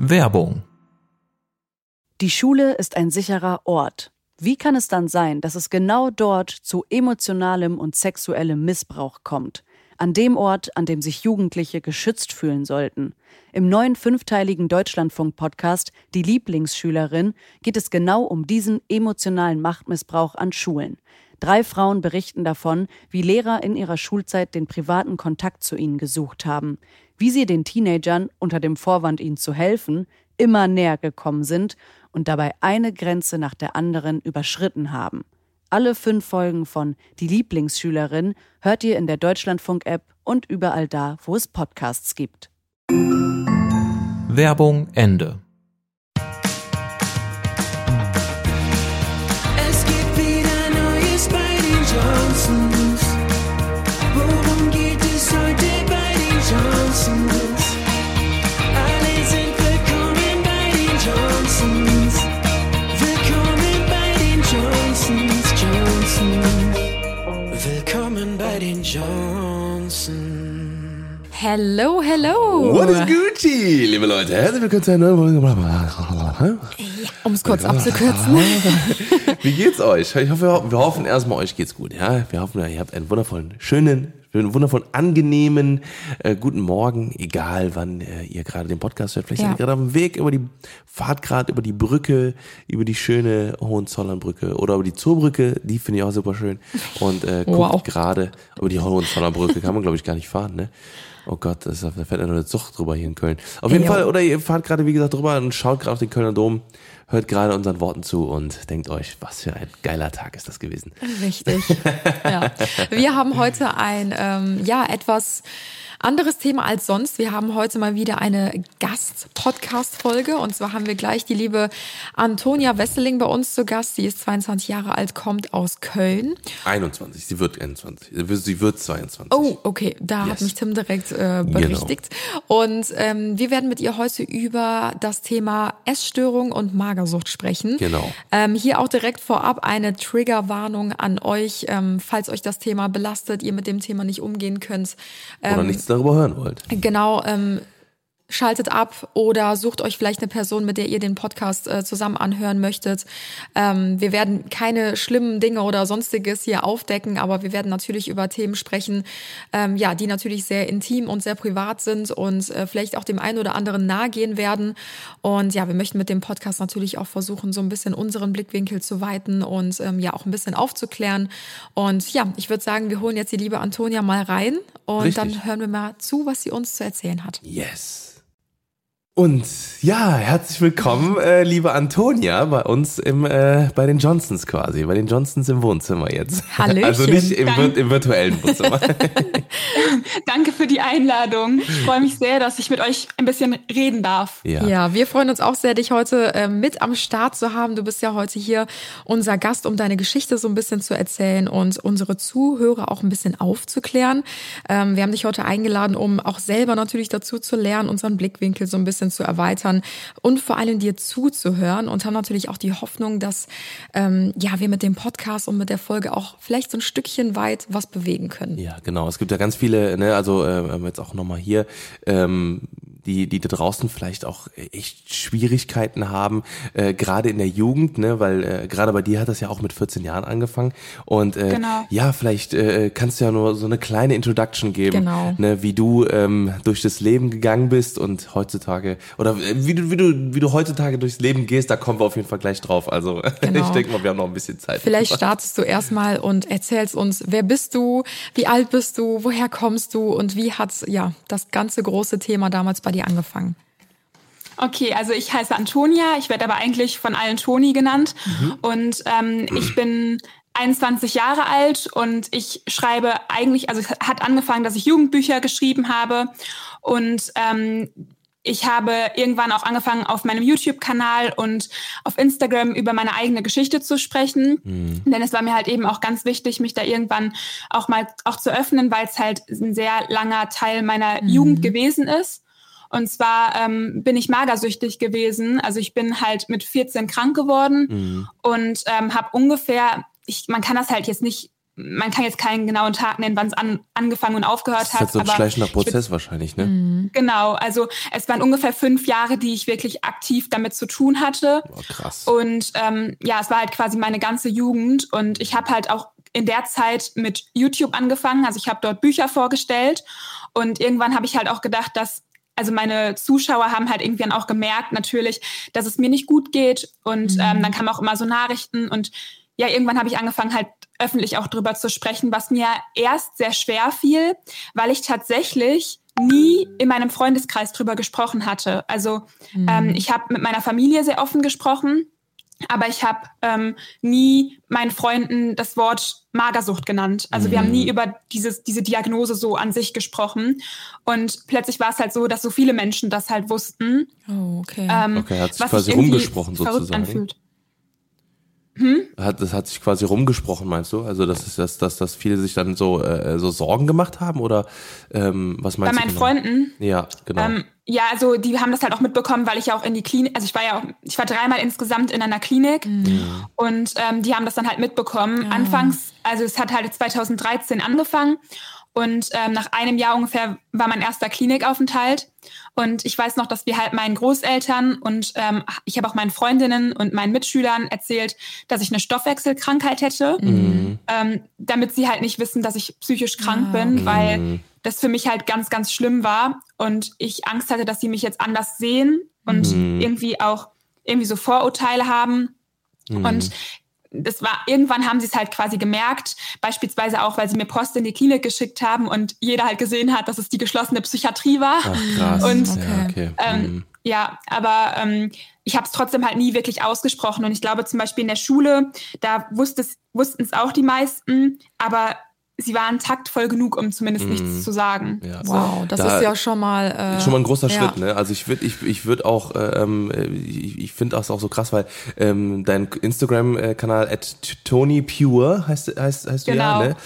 Werbung. Die Schule ist ein sicherer Ort. Wie kann es dann sein, dass es genau dort zu emotionalem und sexuellem Missbrauch kommt? An dem Ort, an dem sich Jugendliche geschützt fühlen sollten. Im neuen 5-teiligen Deutschlandfunk-Podcast Die Lieblingsschülerin geht es genau um diesen emotionalen Machtmissbrauch an Schulen. 3 Frauen berichten davon, wie Lehrer in ihrer Schulzeit den privaten Kontakt zu ihnen gesucht haben, wie sie den Teenagern, unter dem Vorwand ihnen zu helfen, immer näher gekommen sind und dabei eine Grenze nach der anderen überschritten haben. Alle 5 Folgen von Die Lieblingsschülerin hört ihr in der Deutschlandfunk-App und überall da, wo es Podcasts gibt. Werbung Ende. Es gibt wieder Neues bei den Johnsons. Worum geht es heute bei den Johnsons? Alle sind willkommen bei den Johnsons. Willkommen bei den Johnsons, Johnsons. Willkommen bei den Johnsons. Hello, hello. What is Gucci, liebe Leute? Herzlich willkommen zu einer neuen Folge. Um es kurz abzukürzen. Wie geht's euch? Wir hoffen erstmal, euch geht's gut. Ja? Wir hoffen, ihr habt einen wundervollen, angenehmen, guten Morgen, egal wann ihr gerade den Podcast hört. Vielleicht seid ihr gerade auf dem Weg fahrt gerade über die Brücke, über die schöne Hohenzollernbrücke oder über die Zoobrücke, die finde ich auch super schön. Und guckt gerade über die Hohenzollernbrücke, kann man glaube ich gar nicht fahren, ne? Oh Gott, da fährt ja nur eine Zucht drüber hier in Köln. Auf jeden Fall, oder ihr fahrt gerade, wie gesagt, drüber und schaut gerade auf den Kölner Dom, hört gerade unseren Worten zu und denkt euch, was für ein geiler Tag ist das gewesen. Richtig. Ja. Wir haben heute ein etwas anderes Thema als sonst. Wir haben heute mal wieder eine Gast-Podcast-Folge und zwar haben wir gleich die liebe Antonia Wesseling bei uns zu Gast. Sie ist 22 Jahre alt, kommt aus Köln. 21, sie wird 21, sie wird 22. Oh, okay, da hat mich Tim direkt berichtigt. Genau. Und wir werden mit ihr heute über das Thema Essstörung und Magersucht sprechen. Genau. Hier auch direkt vorab eine Triggerwarnung an euch, falls euch das Thema belastet, ihr mit dem Thema nicht umgehen könnt. Oder nichts darüber hören wollt. Genau, schaltet ab oder sucht euch vielleicht eine Person, mit der ihr den Podcast zusammen anhören möchtet. Wir werden keine schlimmen Dinge oder sonstiges hier aufdecken, aber wir werden natürlich über Themen sprechen, die natürlich sehr intim und sehr privat sind und vielleicht auch dem einen oder anderen nahe gehen werden. Und ja, wir möchten mit dem Podcast natürlich auch versuchen, so ein bisschen unseren Blickwinkel zu weiten und auch ein bisschen aufzuklären. Und ja, ich würde sagen, wir holen jetzt die liebe Antonia mal rein und dann hören wir mal zu, was sie uns zu erzählen hat. Yes. Und ja, herzlich willkommen, liebe Antonia, bei uns bei den Johnsons quasi, bei den Johnsons im Wohnzimmer jetzt. Hallöchen. Also nicht im virtuellen Wohnzimmer. Danke für die Einladung. Ich freue mich sehr, dass ich mit euch ein bisschen reden darf. Ja, wir freuen uns auch sehr, dich heute mit am Start zu haben. Du bist ja heute hier unser Gast, um deine Geschichte so ein bisschen zu erzählen und unsere Zuhörer auch ein bisschen aufzuklären. Wir haben dich heute eingeladen, um auch selber natürlich dazu zu lernen, unseren Blickwinkel so ein bisschen zu erweitern und vor allem dir zuzuhören und haben natürlich auch die Hoffnung, dass wir mit dem Podcast und mit der Folge auch vielleicht so ein Stückchen weit was bewegen können. Ja, genau. Es gibt ja ganz viele, jetzt auch nochmal hier, die da draußen vielleicht auch echt Schwierigkeiten haben, gerade in der Jugend, ne, weil gerade bei dir hat das ja auch mit 14 Jahren angefangen und genau. Vielleicht kannst du ja nur so eine kleine Introduction geben, ne, wie du durch das Leben gegangen bist und heutzutage oder wie du heutzutage durchs Leben gehst, da kommen wir auf jeden Fall gleich drauf. Also ich denke mal, wir haben noch ein bisschen Zeit. Vielleicht startest du erstmal und erzählst uns, wer bist du, wie alt bist du, woher kommst du und wie hat das ganze große Thema damals bei dir angefangen? Okay, also ich heiße Antonia, ich werde aber eigentlich von allen Toni genannt und ich bin 21 Jahre alt und ich schreibe eigentlich, also es hat angefangen, dass ich Jugendbücher geschrieben habe und ich habe irgendwann auch angefangen, auf meinem YouTube-Kanal und auf Instagram über meine eigene Geschichte zu sprechen. Denn es war mir halt eben auch ganz wichtig, mich da irgendwann auch zu öffnen, weil es halt ein sehr langer Teil meiner Jugend gewesen ist. Und zwar bin ich magersüchtig gewesen. Also ich bin halt mit 14 krank geworden und habe ungefähr, man kann das halt jetzt nicht man kann jetzt keinen genauen Tag nennen, wann es angefangen und aufgehört hat. Das ist halt so ein schleichender Prozess wahrscheinlich, ne? Genau, also es waren ungefähr 5 Jahre, die ich wirklich aktiv damit zu tun hatte. Boah, krass. Und es war halt quasi meine ganze Jugend und ich habe halt auch in der Zeit mit YouTube angefangen. Also ich habe dort Bücher vorgestellt und irgendwann habe ich halt auch gedacht, dass meine Zuschauer haben halt irgendwann auch gemerkt natürlich, dass es mir nicht gut geht und dann kamen auch immer so Nachrichten und ja, irgendwann habe ich angefangen halt öffentlich auch drüber zu sprechen, was mir erst sehr schwer fiel, weil ich tatsächlich nie in meinem Freundeskreis drüber gesprochen hatte. Also ich habe mit meiner Familie sehr offen gesprochen, aber ich habe nie meinen Freunden das Wort Magersucht genannt. Also wir haben nie über diese Diagnose so an sich gesprochen. Und plötzlich war es halt so, dass so viele Menschen das halt wussten. Oh, okay. Okay, hat sich quasi rumgesprochen sozusagen. Das hat sich quasi rumgesprochen, meinst du? Also dass viele sich dann so Sorgen gemacht haben oder was meinst du? Bei meinen Freunden? Ja, genau. Ja, also die haben das halt auch mitbekommen, weil ich ja auch in die Klinik, also ich war 3-mal insgesamt in einer Klinik und die haben das dann halt mitbekommen. Anfangs, also es hat halt 2013 angefangen und nach einem Jahr ungefähr war mein erster Klinikaufenthalt. Und ich weiß noch, dass wir halt meinen Großeltern und ich habe auch meinen Freundinnen und meinen Mitschülern erzählt, dass ich eine Stoffwechselkrankheit hätte, damit sie halt nicht wissen, dass ich psychisch krank bin, weil das für mich halt ganz, ganz schlimm war und ich Angst hatte, dass sie mich jetzt anders sehen und irgendwie so Vorurteile haben. Und irgendwann haben sie es halt quasi gemerkt, beispielsweise auch, weil sie mir Post in die Klinik geschickt haben und jeder halt gesehen hat, dass es die geschlossene Psychiatrie war. Ach, krass. Und okay. Aber ich habe es trotzdem halt nie wirklich ausgesprochen und ich glaube zum Beispiel in der Schule, da wussten es auch die meisten, aber sie waren taktvoll genug, um zumindest nichts zu sagen. Ja. Wow, das ist ja schon mal ein großer Schritt, ne? Also ich würde auch, ich finde das auch so krass, weil dein Instagram-Kanal @TonyPure heißt du genau. ja,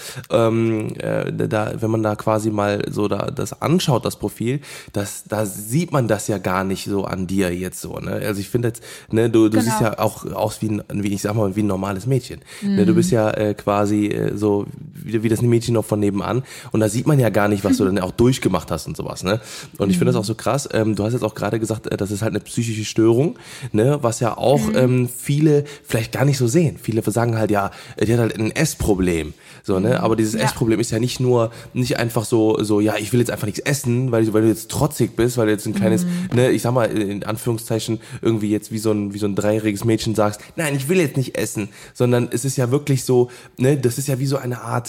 ne? Wenn man da quasi mal so das anschaut, das Profil, da sieht man das ja gar nicht so an dir jetzt so, ne? Also ich finde jetzt, ne, du siehst ja auch aus wie ein normales Mädchen. Ne? Du bist ja quasi so wie das Mädchen noch von nebenan und da sieht man ja gar nicht, was du dann auch durchgemacht hast und sowas, ne? Und ich finde das auch so krass, du hast jetzt auch gerade gesagt, das ist halt eine psychische Störung, ne? Was ja auch viele vielleicht gar nicht so sehen. Viele sagen halt, ja, die hat halt ein Essproblem, so, ne? Aber dieses Essproblem ist ja nicht einfach so, ja, ich will jetzt einfach nichts essen, weil du jetzt trotzig bist, weil du jetzt ein kleines, ne, ich sag mal, in Anführungszeichen irgendwie jetzt wie so ein 3-jähriges Mädchen sagst, nein, ich will jetzt nicht essen, sondern es ist ja wirklich so, ne, das ist ja wie so eine Art,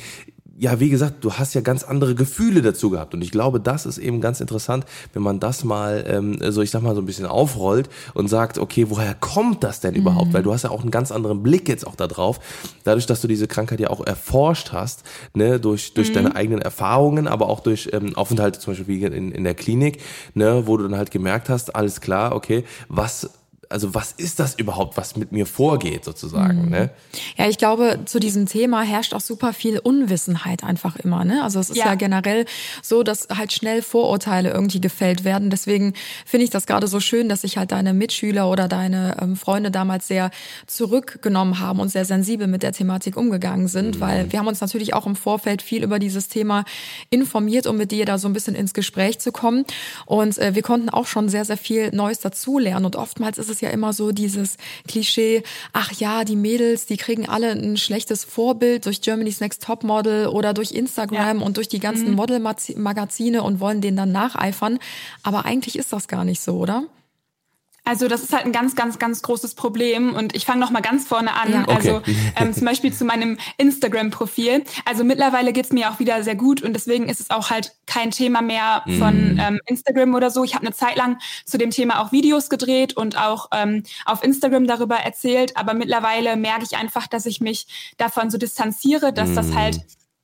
ja, wie gesagt, du hast ja ganz andere Gefühle dazu gehabt und ich glaube, das ist eben ganz interessant, wenn man das mal so ein bisschen aufrollt und sagt, okay, woher kommt das denn überhaupt? Weil du hast ja auch einen ganz anderen Blick jetzt auch da drauf, dadurch, dass du diese Krankheit ja auch erforscht hast, ne, durch deine eigenen Erfahrungen, aber auch durch Aufenthalte zum Beispiel wie in der Klinik, ne, wo du dann halt gemerkt hast, alles klar, okay, was ist das überhaupt, was mit mir vorgeht, sozusagen, ne? Ja, ich glaube, zu diesem Thema herrscht auch super viel Unwissenheit einfach immer, ne? Also es ist ja generell so, dass halt schnell Vorurteile irgendwie gefällt werden. Deswegen finde ich das gerade so schön, dass sich halt deine Mitschüler oder deine Freunde damals sehr zurückgenommen haben und sehr sensibel mit der Thematik umgegangen sind, weil wir haben uns natürlich auch im Vorfeld viel über dieses Thema informiert, um mit dir da so ein bisschen ins Gespräch zu kommen. Und wir konnten auch schon sehr, sehr viel Neues dazulernen. Und oftmals ist es ja immer so dieses Klischee, ach ja, die Mädels, die kriegen alle ein schlechtes Vorbild durch Germany's Next Topmodel oder durch Instagram und durch die ganzen Modelmagazine und wollen denen dann nacheifern. Aber eigentlich ist das gar nicht so, oder? Also das ist halt ein ganz, ganz, ganz großes Problem und ich fange noch mal ganz vorne an. Ja. Okay. Also zum Beispiel zu meinem Instagram-Profil. Also mittlerweile geht's mir auch wieder sehr gut und deswegen ist es auch halt kein Thema mehr von Instagram oder so. Ich habe eine Zeit lang zu dem Thema auch Videos gedreht und auch auf Instagram darüber erzählt, aber mittlerweile merke ich einfach, dass ich mich davon so distanziere, dass das halt,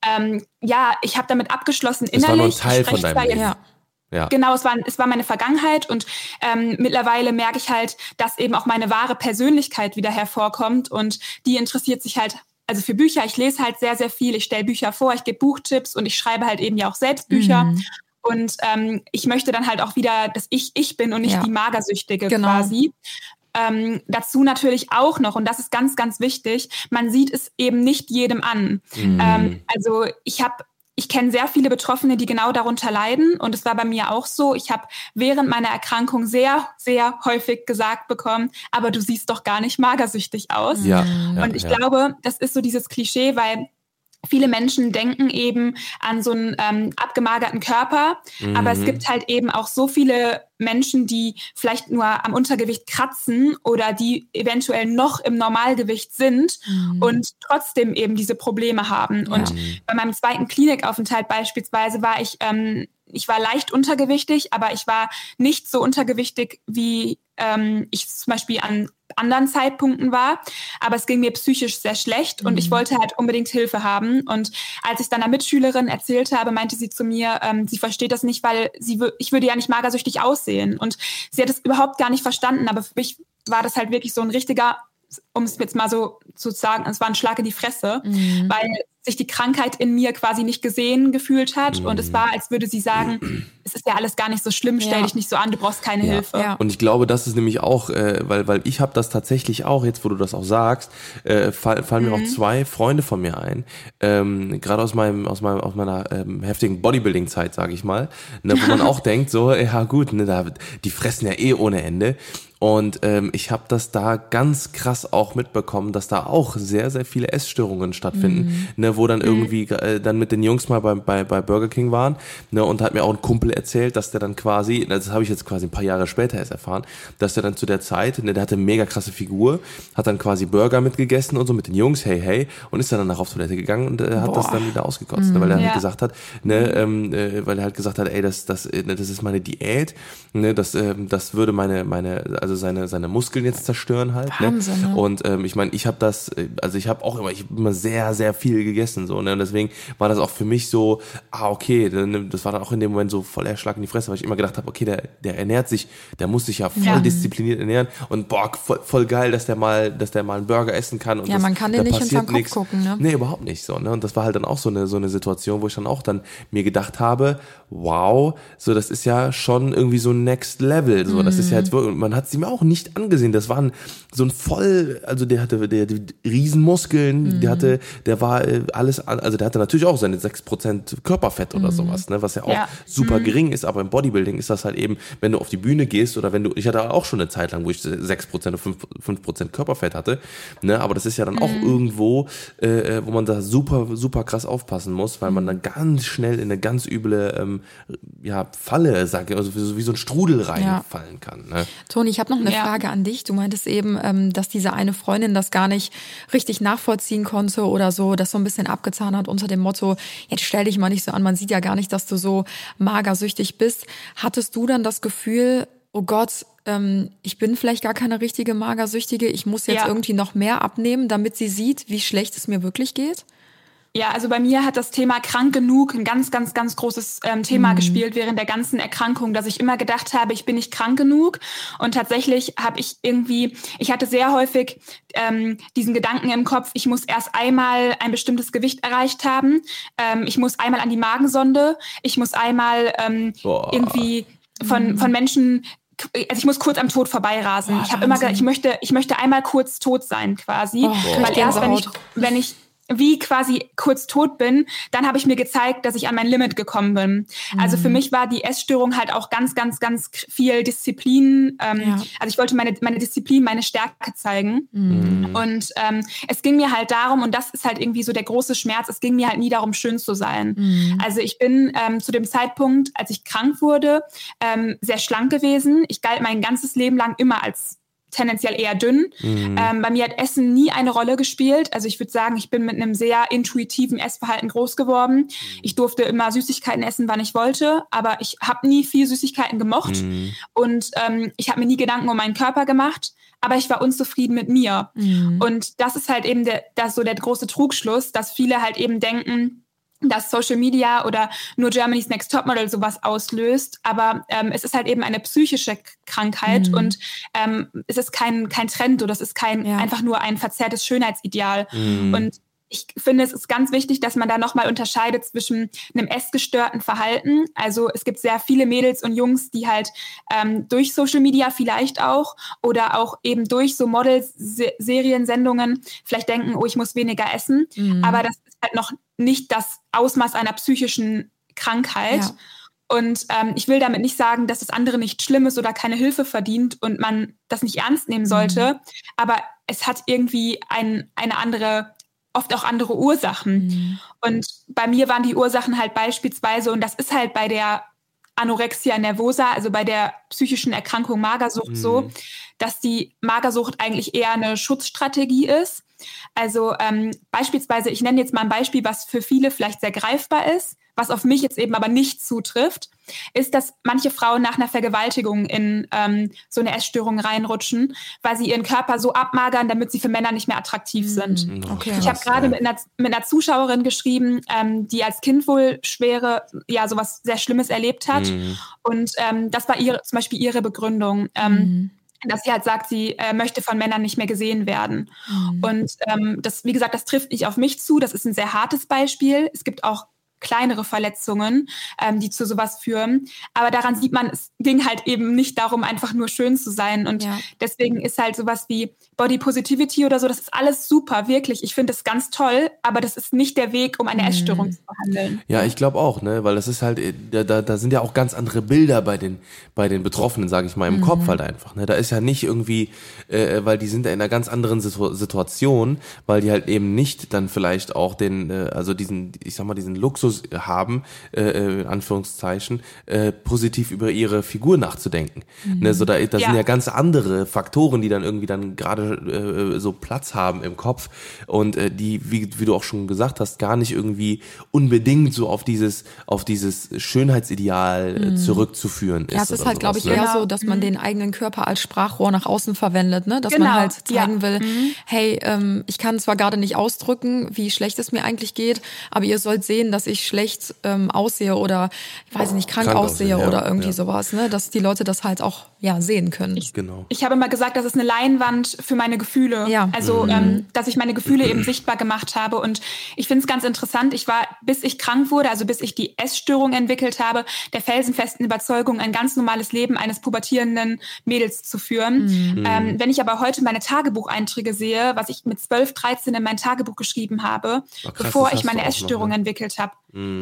ich habe damit abgeschlossen innerlich. Das war nur ein Teil von deinem Leben. Ja. Genau, es war meine Vergangenheit und mittlerweile merke ich halt, dass eben auch meine wahre Persönlichkeit wieder hervorkommt und die interessiert sich halt, also für Bücher, ich lese halt sehr, sehr viel, ich stelle Bücher vor, ich gebe Buchtipps und ich schreibe halt eben ja auch selbst Bücher und ich möchte dann halt auch wieder, dass ich bin und nicht die Magersüchtige quasi. dazu natürlich auch noch, und das ist ganz, ganz wichtig, man sieht es eben nicht jedem an. Also ich kenne sehr viele Betroffene, die genau darunter leiden. Und es war bei mir auch so. Ich habe während meiner Erkrankung sehr, sehr häufig gesagt bekommen, aber du siehst doch gar nicht magersüchtig aus. Ja, und ich glaube, das ist so dieses Klischee, weil viele Menschen denken eben an so einen abgemagerten Körper, aber es gibt halt eben auch so viele Menschen, die vielleicht nur am Untergewicht kratzen oder die eventuell noch im Normalgewicht sind und trotzdem eben diese Probleme haben. Und bei meinem zweiten Klinikaufenthalt beispielsweise war ich war leicht untergewichtig, aber ich war nicht so untergewichtig, wie ich zum Beispiel an anderen Zeitpunkten war. Aber es ging mir psychisch sehr schlecht und ich wollte halt unbedingt Hilfe haben. Und als ich dann einer Mitschülerin erzählt habe, meinte sie zu mir, sie versteht das nicht, weil ich würde ja nicht magersüchtig aussehen. Und sie hat es überhaupt gar nicht verstanden. Aber für mich war das halt wirklich so ein richtiger, um es jetzt mal so zu sagen, es war ein Schlag in die Fresse, weil sich die Krankheit in mir quasi nicht gesehen gefühlt hat. Und es war, als würde sie sagen, es ist ja alles gar nicht so schlimm, stell dich nicht so an, du brauchst keine Hilfe. Ja. Und ich glaube, das ist nämlich auch, weil ich habe das tatsächlich auch, jetzt wo du das auch sagst, fallen mir auch zwei Freunde von mir ein, gerade aus meiner heftigen Bodybuilding-Zeit, sage ich mal, ne, wo man auch denkt, so, ja gut, ne, die fressen ja ohne Ende. Und ich habe das da ganz krass auch mitbekommen, dass da auch sehr, sehr viele Essstörungen stattfinden, ne, wo dann irgendwie dann mit den Jungs mal bei Burger King waren, ne, und hat mir auch ein Kumpel erzählt, dass der dann quasi, das habe ich jetzt quasi ein paar Jahre später erst erfahren, dass der dann zu der Zeit, ne, der hatte eine mega krasse Figur, hat dann quasi Burger mitgegessen und so mit den Jungs, hey, und ist dann danach auf Toilette gegangen und hat das dann wieder ausgekotzt, ne, weil er halt gesagt hat, ne, weil er halt gesagt hat, ey, das ist meine Diät, ne, das würde also seine Muskeln jetzt zerstören halt. Wahnsinn, ne? Ne? Und ich meine, ich habe immer sehr, sehr viel gegessen, so, ne? Und deswegen war das auch für mich so, okay, das war dann auch in dem Moment so voll der Schlag in die Fresse, weil ich immer gedacht habe, okay, der ernährt sich, der muss sich ja voll diszipliniert ernähren und voll geil, dass der mal einen Burger essen kann. Und man kann den nicht hinterm Kopf gucken, ne? Nee, überhaupt nicht so, ne? Und das war halt dann auch so eine Situation, wo ich dann auch dann mir gedacht habe, wow, so, das ist ja schon irgendwie so Next Level, so, das ist ja jetzt wirklich, man hat sie mir auch nicht angesehen, das waren so ein also der hatte Riesenmuskeln, der hatte natürlich auch seine 6% Körperfett oder sowas, ne, was ja auch super gering ist, aber im Bodybuilding ist das halt eben, wenn du auf die Bühne gehst oder ich hatte auch schon eine Zeit lang, wo ich 6% oder 5% Körperfett hatte, ne, aber das ist ja dann auch irgendwo, wo man da super, super krass aufpassen muss, weil man dann ganz schnell in eine ganz üble Falle, also wie so ein Strudel reinfallen kann. Ne? Toni, ich habe noch eine Frage an dich. Du meintest eben, dass diese eine Freundin das gar nicht richtig nachvollziehen konnte oder so, das so ein bisschen abgetan hat unter dem Motto, jetzt stell dich mal nicht so an, man sieht ja gar nicht, dass du so magersüchtig bist. Hattest du dann das Gefühl, oh Gott, ich bin vielleicht gar keine richtige Magersüchtige, ich muss jetzt irgendwie noch mehr abnehmen, damit sie sieht, wie schlecht es mir wirklich geht? Ja, also bei mir hat das Thema krank genug ein ganz, ganz, ganz großes Thema gespielt während der ganzen Erkrankung, dass ich immer gedacht habe, ich bin nicht krank genug. Und tatsächlich habe ich hatte sehr häufig diesen Gedanken im Kopf, ich muss erst einmal ein bestimmtes Gewicht erreicht haben, ich muss einmal an die Magensonde, ich muss einmal irgendwie von Menschen, also ich muss kurz am Tod vorbeirasen. Ich habe immer gedacht, ich möchte einmal kurz tot sein quasi, weil erst wenn ich wie quasi kurz tot bin, dann habe ich mir gezeigt, dass ich an mein Limit gekommen bin. Also für mich war die Essstörung halt auch ganz, ganz, ganz viel Disziplin. Also ich wollte meine Disziplin, meine Stärke zeigen. Und es ging mir halt darum, und das ist halt irgendwie so der große Schmerz, es ging mir halt nie darum, schön zu sein. Also ich bin zu dem Zeitpunkt, als ich krank wurde, sehr schlank gewesen. Ich galt mein ganzes Leben lang immer als tendenziell eher dünn. Bei mir hat Essen nie eine Rolle gespielt. Also ich würde sagen, ich bin mit einem sehr intuitiven Essverhalten groß geworden. Ich durfte immer Süßigkeiten essen, wann ich wollte, aber ich habe nie viel Süßigkeiten gemocht. Und ich habe mir nie Gedanken um meinen Körper gemacht, aber ich war unzufrieden mit mir. Und das ist halt eben der große Trugschluss, dass viele halt eben denken, dass Social Media oder nur Germany's Next Topmodel sowas auslöst. Aber es ist halt eben eine psychische Krankheit und es ist kein Trend oder es ist einfach nur ein verzerrtes Schönheitsideal. Und ich finde, es ist ganz wichtig, dass man da nochmal unterscheidet zwischen einem essgestörten Verhalten. Also es gibt sehr viele Mädels und Jungs, die halt durch Social Media vielleicht auch oder auch eben durch so Models, Seriensendungen vielleicht denken, oh, ich muss weniger essen. Aber das ist halt noch nicht das Ausmaß einer psychischen Krankheit. Ja. Und ich will damit nicht sagen, dass das andere nicht schlimm ist oder keine Hilfe verdient und man das nicht ernst nehmen sollte. Aber es hat irgendwie oft auch andere Ursachen. Und bei mir waren die Ursachen halt beispielsweise, und das ist halt bei der Anorexia nervosa, also bei der psychischen Erkrankung Magersucht so, dass die Magersucht eigentlich eher eine Schutzstrategie ist. Also beispielsweise, ich nenne jetzt mal ein Beispiel, was für viele vielleicht sehr greifbar ist, was auf mich jetzt eben aber nicht zutrifft, ist, dass manche Frauen nach einer Vergewaltigung in so eine Essstörung reinrutschen, weil sie ihren Körper so abmagern, damit sie für Männer nicht mehr attraktiv sind. Okay. Ich habe gerade mit einer Zuschauerin geschrieben, die als Kind wohl sowas sehr Schlimmes erlebt hat. Und das war zum Beispiel ihre Begründung. Dass sie halt sagt, sie möchte von Männern nicht mehr gesehen werden. Und das, wie gesagt, das trifft nicht auf mich zu. Das ist ein sehr hartes Beispiel. Es gibt auch kleinere Verletzungen, die zu sowas führen. Aber daran sieht man, es ging halt eben nicht darum, einfach nur schön zu sein. Und deswegen ist halt sowas wie Body Positivity oder so, das ist alles super, wirklich. Ich finde das ganz toll, aber das ist nicht der Weg, um eine Essstörung zu behandeln. Ja, ich glaube auch, ne, weil das ist halt, da sind ja auch ganz andere Bilder bei den Betroffenen, sage ich mal, im Kopf halt einfach. Ne? Da ist ja nicht irgendwie, weil die sind ja in einer ganz anderen Situation, weil die halt eben nicht dann vielleicht auch diesen Luxus haben, in Anführungszeichen, positiv über ihre Figur nachzudenken. Ne, so da sind ja ganz andere Faktoren, die dann irgendwie dann gerade so Platz haben im Kopf und die, wie du auch schon gesagt hast, gar nicht irgendwie unbedingt so auf dieses Schönheitsideal zurückzuführen ist. Ja, es ist halt, glaube ich, eher so, dass man den eigenen Körper als Sprachrohr nach außen verwendet, ne? Dass man halt zeigen will, hey, ich kann zwar gerade nicht ausdrücken, wie schlecht es mir eigentlich geht, aber ihr sollt sehen, dass ich schlecht aussehe oder, ich weiß nicht, krank aussehe oder irgendwie sowas, ne? Dass die Leute das halt auch sehen können. Ich habe immer gesagt, das ist eine Leinwand für meine Gefühle. Ja. Also, dass ich meine Gefühle eben sichtbar gemacht habe. Und ich finde es ganz interessant, ich war, bis ich krank wurde, also bis ich die Essstörung entwickelt habe, der felsenfesten Überzeugung, ein ganz normales Leben eines pubertierenden Mädels zu führen. Wenn ich aber heute meine Tagebucheinträge sehe, was ich mit 12, 13 in mein Tagebuch geschrieben habe, bevor ich meine Essstörung entwickelt habe.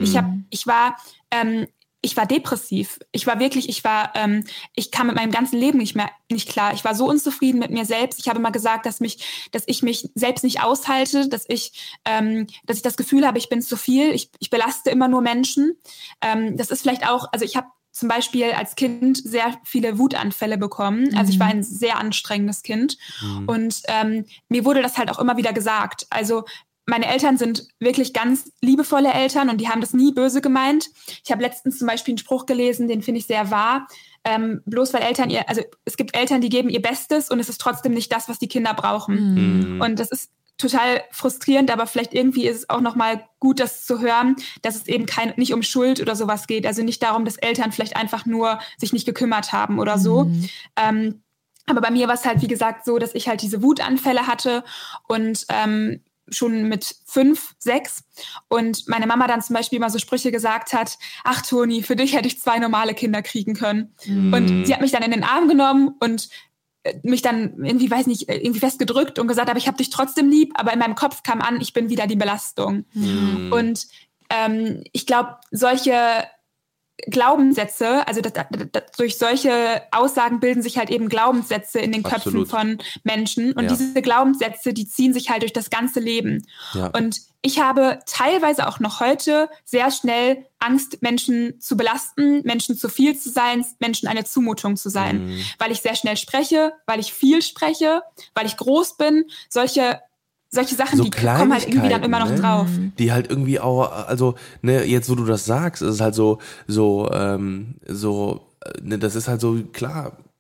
Ich war depressiv. Ich kam mit meinem ganzen Leben nicht klar. Ich war so unzufrieden mit mir selbst. Ich habe mal gesagt, dass ich mich selbst nicht aushalte, dass ich das Gefühl habe, ich bin zu viel. Ich belaste immer nur Menschen. Das ist vielleicht auch, also ich habe zum Beispiel als Kind sehr viele Wutanfälle bekommen. Also ich war ein sehr anstrengendes Kind. Und mir wurde das halt auch immer wieder gesagt. Also meine Eltern sind wirklich ganz liebevolle Eltern und die haben das nie böse gemeint. Ich habe letztens zum Beispiel einen Spruch gelesen, den finde ich sehr wahr. Bloß weil es gibt Eltern, die geben ihr Bestes und es ist trotzdem nicht das, was die Kinder brauchen. Und das ist total frustrierend, aber vielleicht irgendwie ist es auch nochmal gut, das zu hören, dass es eben nicht um Schuld oder sowas geht. Also nicht darum, dass Eltern vielleicht einfach nur sich nicht gekümmert haben oder so. Aber bei mir war es halt, wie gesagt, so, dass ich halt diese Wutanfälle hatte und schon mit 5, 6 und meine Mama dann zum Beispiel immer so Sprüche gesagt hat, ach Toni, für dich hätte ich 2 normale Kinder kriegen können. Und sie hat mich dann in den Arm genommen und mich dann irgendwie festgedrückt und gesagt, aber ich habe dich trotzdem lieb, aber in meinem Kopf kam an, ich bin wieder die Belastung. Und ich glaube, solche Glaubenssätze, also durch solche Aussagen bilden sich halt eben Glaubenssätze in den Köpfen von Menschen und diese Glaubenssätze, die ziehen sich halt durch das ganze Leben. Und ich habe teilweise auch noch heute sehr schnell Angst, Menschen zu belasten, Menschen zu viel zu sein, Menschen eine Zumutung zu sein, weil ich sehr schnell spreche, weil ich viel spreche, weil ich groß bin, solche Sachen, so die kommen halt irgendwie dann immer noch drauf. Die halt irgendwie auch, also, ne, jetzt wo du das sagst, ist es halt das ist halt so, klar,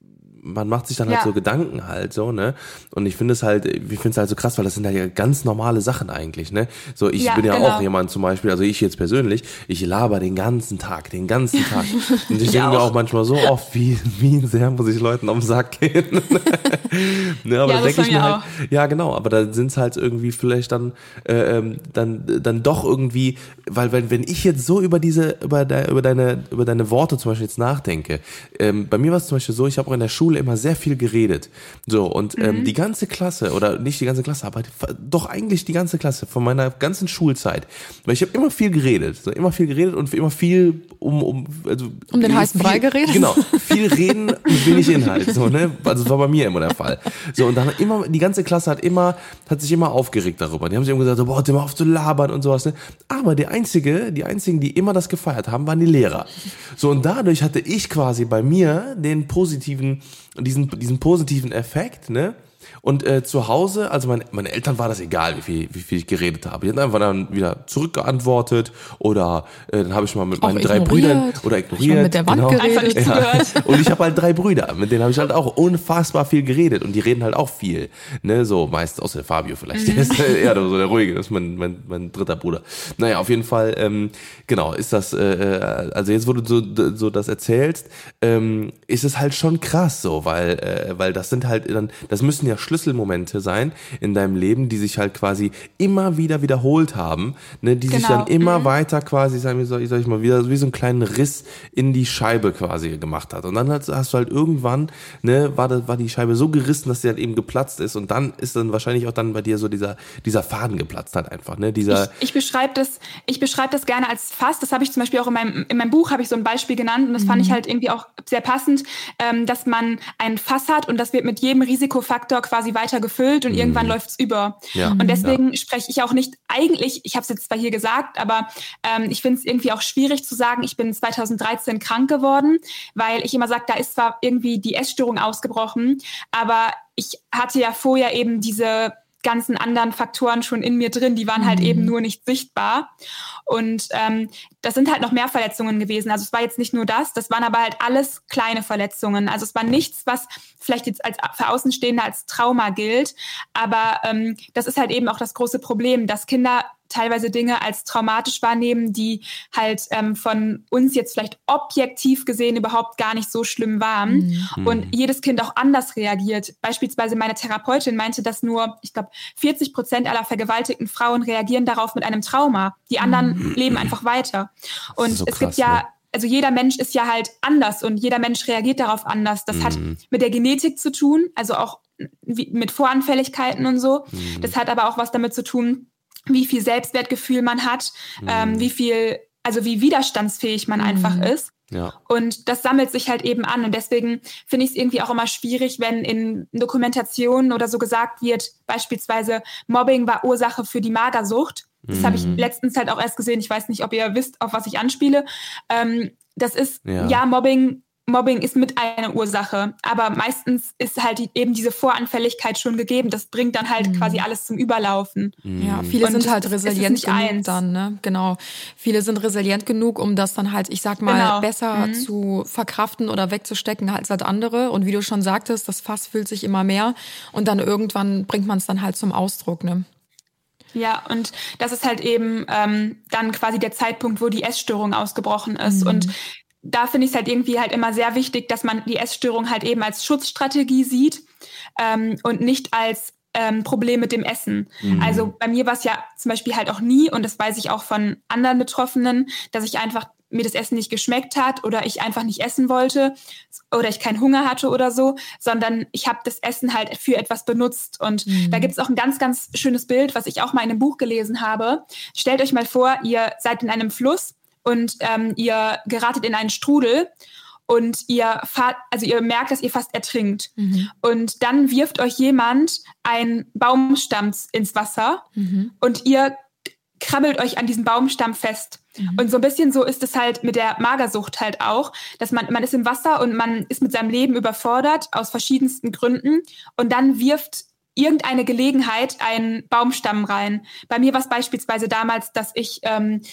man macht sich dann halt so Gedanken halt so, ne? Und ich finde es halt so krass, weil das sind ja ganz normale Sachen eigentlich, ne? So, ich bin ja auch jemand zum Beispiel, also ich jetzt persönlich, ich laber den ganzen Tag. Und ich denke mir auch manchmal so oft, wie sehr muss ich Leuten auf den Sack gehen. Ne, aber da denke ich mir halt, ja genau, aber da sind es halt irgendwie vielleicht dann doch irgendwie, weil wenn ich jetzt so über deine Worte zum Beispiel jetzt nachdenke, bei mir war es zum Beispiel so, ich habe auch in der Schule immer sehr viel geredet. So, und die ganze Klasse, oder nicht die ganze Klasse, aber doch eigentlich die ganze Klasse von meiner ganzen Schulzeit, weil ich habe immer viel geredet und immer viel um den heißen Brei geredet? Genau, viel reden und wenig Inhalt, so, ne? Also das war bei mir immer der Fall. So, und dann die ganze Klasse hat sich immer aufgeregt darüber. Die haben sich immer gesagt, boah, hört mal auf zu labern und sowas, ne? Aber die einzigen, die immer das gefeiert haben, waren die Lehrer. So, und dadurch hatte ich quasi bei mir diesen positiven Effekt, ne? Und zu Hause, also meine Eltern war das egal, wie viel ich geredet habe. Die haben einfach dann wieder zurückgeantwortet oder dann habe ich mal mit meinen 3 Brüdern ignoriert. Mit der Wand geredet. Ja. Und ich habe halt 3 Brüder, mit denen habe ich halt auch unfassbar viel geredet und die reden halt auch viel. Ne, so meist außer der Fabio vielleicht. Der ist eher so der Ruhige, das ist mein dritter Bruder. Naja, auf jeden Fall, genau, ist das, also jetzt, wo du so das erzählst, ist es halt schon krass so, weil das sind halt dann, das müssen ja Schlüsselmomente sein in deinem Leben, die sich halt quasi immer wieder wiederholt haben, ne, die sich dann immer weiter quasi, sag ich mal, wieder wie so einen kleinen Riss in die Scheibe quasi gemacht hat. Und dann hast du halt irgendwann, ne, war die Scheibe so gerissen, dass sie halt eben geplatzt ist und dann ist dann wahrscheinlich auch dann bei dir so dieser Faden geplatzt halt einfach, ne, Ich beschreibe das gerne als Fass. Das habe ich zum Beispiel auch in meinem Buch habe ich so ein Beispiel genannt und das fand ich halt irgendwie auch sehr passend, dass man ein Fass hat und das wird mit jedem Risikofaktor quasi weiter gefüllt und irgendwann läuft's über. Ja, und deswegen spreche ich auch nicht eigentlich, ich habe es jetzt zwar hier gesagt, aber ich finde es irgendwie auch schwierig zu sagen, ich bin 2013 krank geworden, weil ich immer sage, da ist zwar irgendwie die Essstörung ausgebrochen, aber ich hatte ja vorher eben diese ganzen anderen Faktoren schon in mir drin, die waren halt eben nur nicht sichtbar. Und das sind halt noch mehr Verletzungen gewesen. Also es war jetzt nicht nur das waren aber halt alles kleine Verletzungen. Also es war nichts, was vielleicht jetzt für Außenstehende als Trauma gilt. Aber das ist halt eben auch das große Problem, dass Kinder teilweise Dinge als traumatisch wahrnehmen, die halt von uns jetzt vielleicht objektiv gesehen überhaupt gar nicht so schlimm waren. Und jedes Kind auch anders reagiert. Beispielsweise meine Therapeutin meinte, dass nur, ich glaube, 40% aller vergewaltigten Frauen reagieren darauf mit einem Trauma. Die anderen leben einfach weiter. Und so krass, es gibt ja, ne? Also jeder Mensch ist ja halt anders und jeder Mensch reagiert darauf anders. Das hat mit der Genetik zu tun, also auch mit Voranfälligkeiten und so. Das hat aber auch was damit zu tun, wie viel Selbstwertgefühl man hat, wie widerstandsfähig man einfach ist. Ja. Und das sammelt sich halt eben an. Und deswegen finde ich es irgendwie auch immer schwierig, wenn in Dokumentationen oder so gesagt wird, beispielsweise Mobbing war Ursache für die Magersucht. Das habe ich letztens halt auch erst gesehen. Ich weiß nicht, ob ihr wisst, auf was ich anspiele. Das ist, Mobbing ist mit einer Ursache, aber meistens ist halt eben diese Voranfälligkeit schon gegeben. Das bringt dann halt quasi alles zum Überlaufen. Ja, viele sind halt resilient genug dann, ne? Genau. Viele sind resilient genug, um das dann halt, ich sag mal, besser zu verkraften oder wegzustecken als andere. Und wie du schon sagtest, das Fass füllt sich immer mehr und dann irgendwann bringt man es dann halt zum Ausdruck, ne? Ja, und das ist halt eben dann quasi der Zeitpunkt, wo die Essstörung ausgebrochen ist. Und da finde ich es halt irgendwie halt immer sehr wichtig, dass man die Essstörung halt eben als Schutzstrategie sieht und nicht als Problem mit dem Essen. Also bei mir war es ja zum Beispiel halt auch nie, und das weiß ich auch von anderen Betroffenen, dass ich einfach mir das Essen nicht geschmeckt hat oder ich einfach nicht essen wollte oder ich keinen Hunger hatte oder so, sondern ich habe das Essen halt für etwas benutzt. Und da gibt es auch ein ganz, ganz schönes Bild, was ich auch mal in einem Buch gelesen habe. Stellt euch mal vor, ihr seid in einem Fluss und ihr geratet in einen Strudel und ihr merkt, dass ihr fast ertrinkt. Und dann wirft euch jemand einen Baumstamm ins Wasser und ihr krabbelt euch an diesem Baumstamm fest. Und so ein bisschen so ist es halt mit der Magersucht halt auch, dass man ist im Wasser und man ist mit seinem Leben überfordert aus verschiedensten Gründen und dann wirft irgendeine Gelegenheit einen Baumstamm rein. Bei mir war es beispielsweise damals, dass ich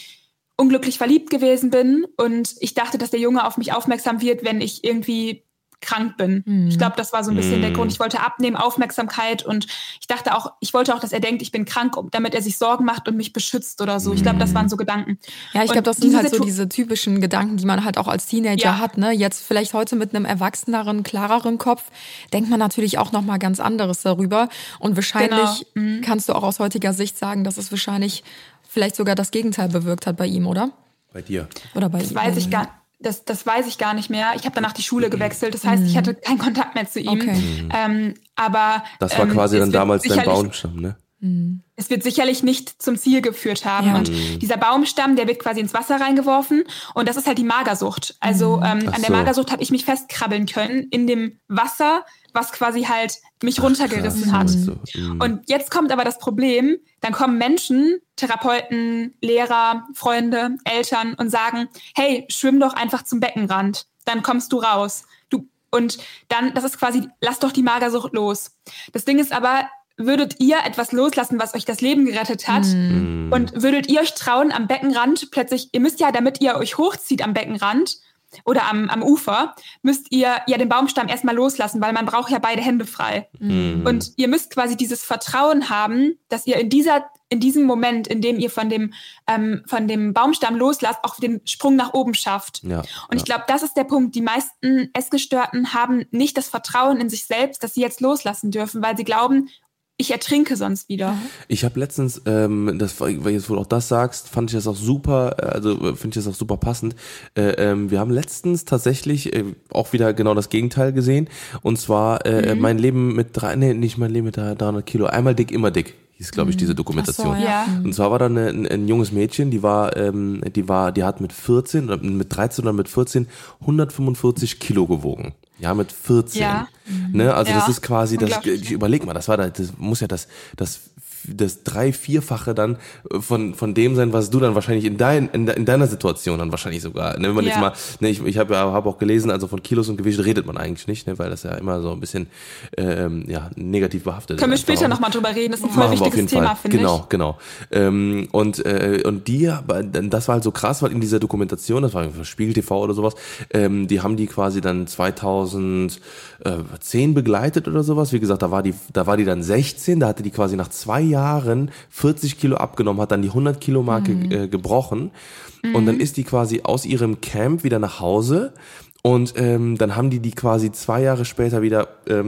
unglücklich verliebt gewesen bin und ich dachte, dass der Junge auf mich aufmerksam wird, wenn ich irgendwie krank bin. Ich glaube, das war so ein bisschen der Grund. Ich wollte abnehmen, Aufmerksamkeit, und ich wollte auch, dass er denkt, ich bin krank, damit er sich Sorgen macht und mich beschützt oder so. Ich glaube, das waren so Gedanken. Ja, ich glaube, das sind halt so diese typischen Gedanken, die man halt auch als Teenager hat, ne? Jetzt vielleicht heute mit einem erwachseneren, klareren Kopf denkt man natürlich auch nochmal ganz anderes darüber. Und wahrscheinlich kannst du auch aus heutiger Sicht sagen, dass es wahrscheinlich vielleicht sogar das Gegenteil bewirkt hat bei ihm, oder? Bei dir. Oder bei Das ihm. das weiß ich gar nicht mehr. Ich habe danach die Schule gewechselt. Das heißt, ich hatte keinen Kontakt mehr zu ihm. Okay. Aber das war quasi dann damals dein Baumstamm, ne? Es wird sicherlich nicht zum Ziel geführt haben. Ja. Und dieser Baumstamm, der wird quasi ins Wasser reingeworfen. Und das ist halt die Magersucht. Also an der Magersucht habe ich mich festkrabbeln können in dem Wasser, was quasi halt mich runtergerissen hat. Und jetzt kommt aber das Problem, dann kommen Menschen, Therapeuten, Lehrer, Freunde, Eltern und sagen, hey, schwimm doch einfach zum Beckenrand, dann kommst du raus. Und dann, das ist quasi, lass doch die Magersucht los. Das Ding ist aber, würdet ihr etwas loslassen, was euch das Leben gerettet hat? Und würdet ihr euch trauen, am Beckenrand plötzlich, ihr müsst ja, damit ihr euch hochzieht am Beckenrand oder am Ufer, müsst ihr ja den Baumstamm erstmal loslassen, weil man braucht ja beide Hände frei. Und ihr müsst quasi dieses Vertrauen haben, dass ihr in diesem Moment, in dem ihr von dem Baumstamm loslasst, auch den Sprung nach oben schafft. Ja, und ich glaube, das ist der Punkt. Die meisten Essgestörten haben nicht das Vertrauen in sich selbst, dass sie jetzt loslassen dürfen, weil sie glauben, ich ertrinke sonst wieder. Ich habe letztens, weil jetzt wohl auch das sagst, finde ich das auch super passend. Wir haben letztens tatsächlich auch wieder genau das Gegenteil gesehen. Und zwar mein Leben mit 300 Kilo. Einmal dick, immer dick. Hieß, glaube ich, diese Dokumentation. Ach so, ja. Und zwar war da ein junges Mädchen, die hat mit 14 oder mit 13 oder mit 14 145 Kilo gewogen. Ja, mit 14. Ja. Ne? Also das ist quasi ich überleg mal, das muss ja das 3-4-fache dann von dem sein, was du dann wahrscheinlich in deiner Situation dann wahrscheinlich sogar, ne, wenn man jetzt mal, ne, ich habe auch gelesen, also von Kilos und Gewicht redet man eigentlich nicht, ne, weil das ja immer so ein bisschen negativ behaftet ist. Können wir später nochmal drüber reden, das ist ein voll wichtiges Thema, finde ich. Genau. Und das war halt so krass, weil in dieser Dokumentation, das war Spiegel TV oder sowas, die haben die quasi dann 2010 begleitet oder sowas. Wie gesagt, da war die dann 16, da hatte die quasi nach 2 Jahren 40 Kilo abgenommen, hat dann die 100 Kilo Marke gebrochen. Und dann ist die quasi aus ihrem Camp wieder nach Hause und dann haben die quasi 2 Jahre später wieder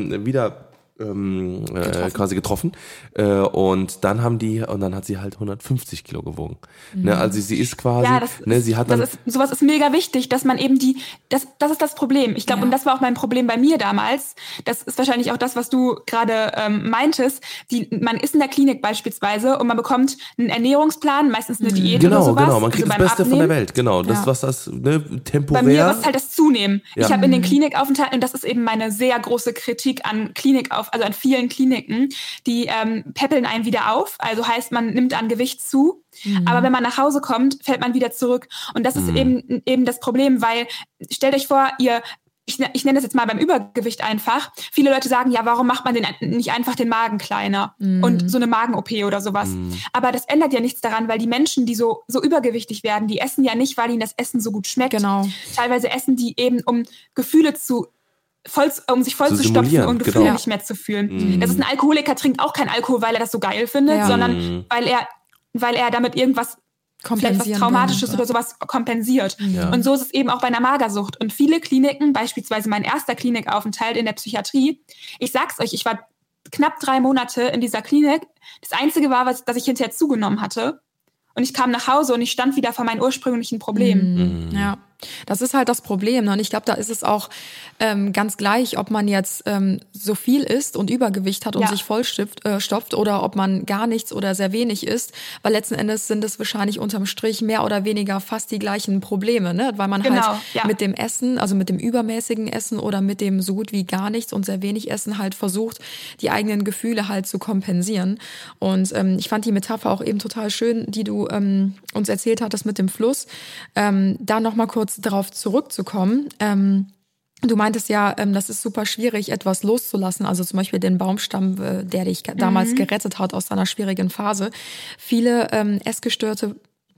quasi getroffen und dann hat sie halt 150 Kilo gewogen. Ne, also sie ist quasi, sowas ist mega wichtig, dass man eben das ist das Problem. Ich glaube, und das war auch mein Problem bei mir damals. Das ist wahrscheinlich auch das, was du gerade meintest. Man ist in der Klinik beispielsweise und man bekommt einen Ernährungsplan, meistens eine Diät oder sowas. Genau, man kriegt das Beste von der Welt. Genau, das was das temporär. Bei mir war es halt das Zunehmen. Ja. Ich habe in den Klinikaufenthalten, und das ist eben meine sehr große Kritik an also an vielen Kliniken, die peppeln einen wieder auf. Also heißt, man nimmt an Gewicht zu. Aber wenn man nach Hause kommt, fällt man wieder zurück. Und das ist eben das Problem, weil stellt euch vor, ich nenne das jetzt mal beim Übergewicht einfach. Viele Leute sagen, ja, warum macht man nicht einfach den Magen kleiner und so eine Magen-OP oder sowas. Aber das ändert ja nichts daran, weil die Menschen, die so übergewichtig werden, die essen ja nicht, weil ihnen das Essen so gut schmeckt. Genau. Teilweise essen die eben, um Gefühle um sich voll zu stopfen und Gefühle nicht mehr zu fühlen. Das ist ein Alkoholiker, trinkt auch kein Alkohol, weil er das so geil findet, sondern weil er damit irgendwas vielleicht was Traumatisches oder sowas kompensiert. Ja. Und so ist es eben auch bei einer Magersucht. Und viele Kliniken, beispielsweise mein erster Klinikaufenthalt in der Psychiatrie, ich sag's euch, ich war knapp 3 Monate in dieser Klinik. Das Einzige war, dass ich hinterher zugenommen hatte. Und ich kam nach Hause und ich stand wieder vor meinen ursprünglichen Problemen. Ja, das ist halt das Problem. Und ich glaube, da ist es auch ganz gleich, ob man jetzt so viel isst und Übergewicht hat und sich vollstopft oder ob man gar nichts oder sehr wenig isst. Weil letzten Endes sind es wahrscheinlich unterm Strich mehr oder weniger fast die gleichen Probleme, ne? Weil man mit dem Essen, also mit dem übermäßigen Essen oder mit dem so gut wie gar nichts und sehr wenig Essen halt versucht, die eigenen Gefühle halt zu kompensieren. Und ich fand die Metapher auch eben total schön, die du uns erzählt hattest mit dem Fluss. Da nochmal kurz darauf zurückzukommen. Du meintest ja, das ist super schwierig, etwas loszulassen, also zum Beispiel den Baumstamm, der dich damals gerettet hat aus deiner schwierigen Phase. Viele Essgestörte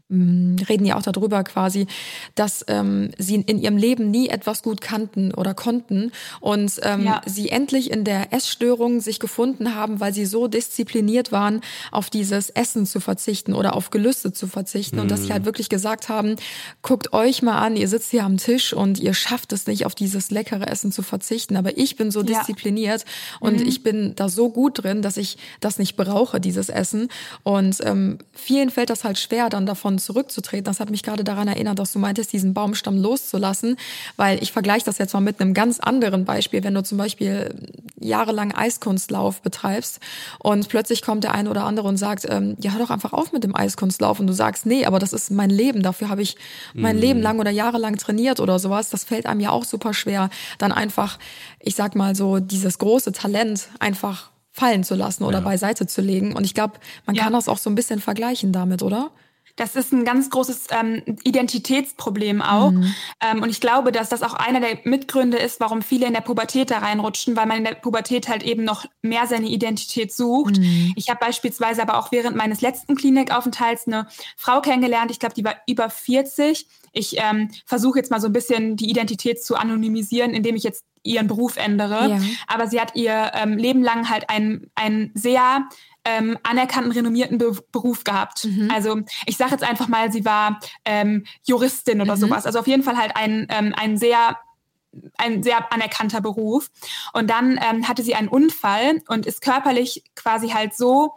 reden ja auch darüber quasi, dass sie in ihrem Leben nie etwas gut kannten oder konnten und sie endlich in der Essstörung sich gefunden haben, weil sie so diszipliniert waren, auf dieses Essen zu verzichten oder auf Gelüste zu verzichten und dass sie halt wirklich gesagt haben, guckt euch mal an, ihr sitzt hier am Tisch und ihr schafft es nicht, auf dieses leckere Essen zu verzichten, aber ich bin so diszipliniert und ich bin da so gut drin, dass ich das nicht brauche, dieses Essen, und vielen fällt das halt schwer, dann davon zurückzutreten. Das hat mich gerade daran erinnert, dass du meintest, diesen Baumstamm loszulassen, weil ich vergleiche das jetzt mal mit einem ganz anderen Beispiel, wenn du zum Beispiel jahrelang Eiskunstlauf betreibst und plötzlich kommt der eine oder andere und sagt, ja, hör doch einfach auf mit dem Eiskunstlauf, und du sagst, nee, aber das ist mein Leben, dafür habe ich mein Leben lang oder jahrelang trainiert oder sowas. Das fällt einem ja auch super schwer, dann einfach, ich sag mal so, dieses große Talent einfach fallen zu lassen oder beiseite zu legen. Und ich glaube, man kann das auch so ein bisschen vergleichen damit, oder? Das ist ein ganz großes Identitätsproblem auch. Und ich glaube, dass das auch einer der Mitgründe ist, warum viele in der Pubertät da reinrutschen, weil man in der Pubertät halt eben noch mehr seine Identität sucht. Ich habe beispielsweise aber auch während meines letzten Klinikaufenthalts eine Frau kennengelernt, ich glaube, die war über 40. Ich versuche jetzt mal so ein bisschen die Identität zu anonymisieren, indem ich jetzt ihren Beruf ändere. Ja. Aber sie hat ihr Leben lang halt einen sehr anerkannten, renommierten Beruf gehabt. Also ich sage jetzt einfach mal, sie war Juristin oder sowas. Also auf jeden Fall halt ein sehr anerkannter Beruf. Und dann hatte sie einen Unfall und ist körperlich quasi halt so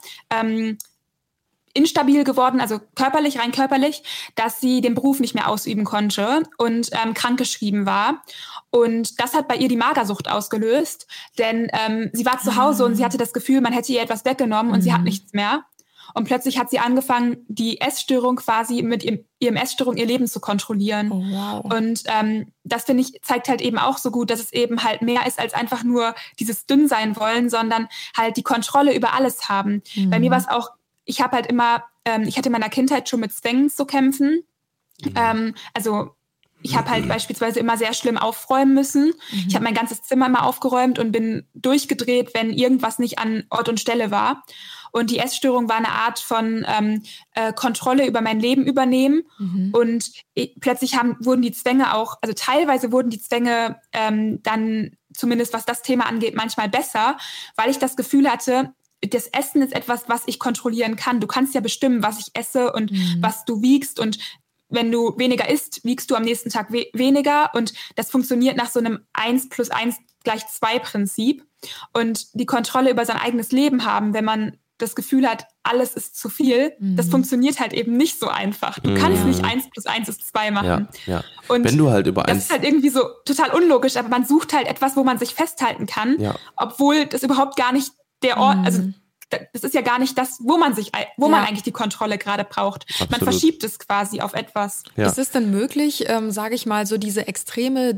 instabil geworden, also rein körperlich, dass sie den Beruf nicht mehr ausüben konnte und krankgeschrieben war. Und das hat bei ihr die Magersucht ausgelöst, denn sie war zu Hause und sie hatte das Gefühl, man hätte ihr etwas weggenommen und sie hat nichts mehr. Und plötzlich hat sie angefangen, die Essstörung quasi mit ihrem Essstörung ihr Leben zu kontrollieren. Oh, wow. Und das, finde ich, zeigt halt eben auch so gut, dass es eben halt mehr ist als einfach nur dieses dünn sein wollen, sondern halt die Kontrolle über alles haben. Bei mir war es auch, ich habe halt immer, ich hatte in meiner Kindheit schon mit Zwängen zu kämpfen. Also ich habe halt beispielsweise immer sehr schlimm aufräumen müssen. Ich habe mein ganzes Zimmer immer aufgeräumt und bin durchgedreht, wenn irgendwas nicht an Ort und Stelle war. Und die Essstörung war eine Art von Kontrolle über mein Leben übernehmen. Und plötzlich wurden die Zwänge auch, also teilweise wurden die Zwänge dann, zumindest was das Thema angeht, manchmal besser, weil ich das Gefühl hatte, das Essen ist etwas, was ich kontrollieren kann. Du kannst ja bestimmen, was ich esse und was du wiegst. Und wenn du weniger isst, wiegst du am nächsten Tag weniger. Und das funktioniert nach so einem 1 + 1 = 2 Prinzip. Und die Kontrolle über sein eigenes Leben haben, wenn man das Gefühl hat, alles ist zu viel, das funktioniert halt eben nicht so einfach. Du kannst nicht 1 + 1 = 2 machen. Ja. Und wenn du halt über das ist halt irgendwie so total unlogisch, aber man sucht halt etwas, wo man sich festhalten kann, obwohl das überhaupt gar nicht der Ort, also das ist ja gar nicht das, wo man eigentlich die Kontrolle gerade braucht. Absolut. Man verschiebt es quasi auf etwas. Ja. Ist es denn möglich, sage ich mal, so diese extreme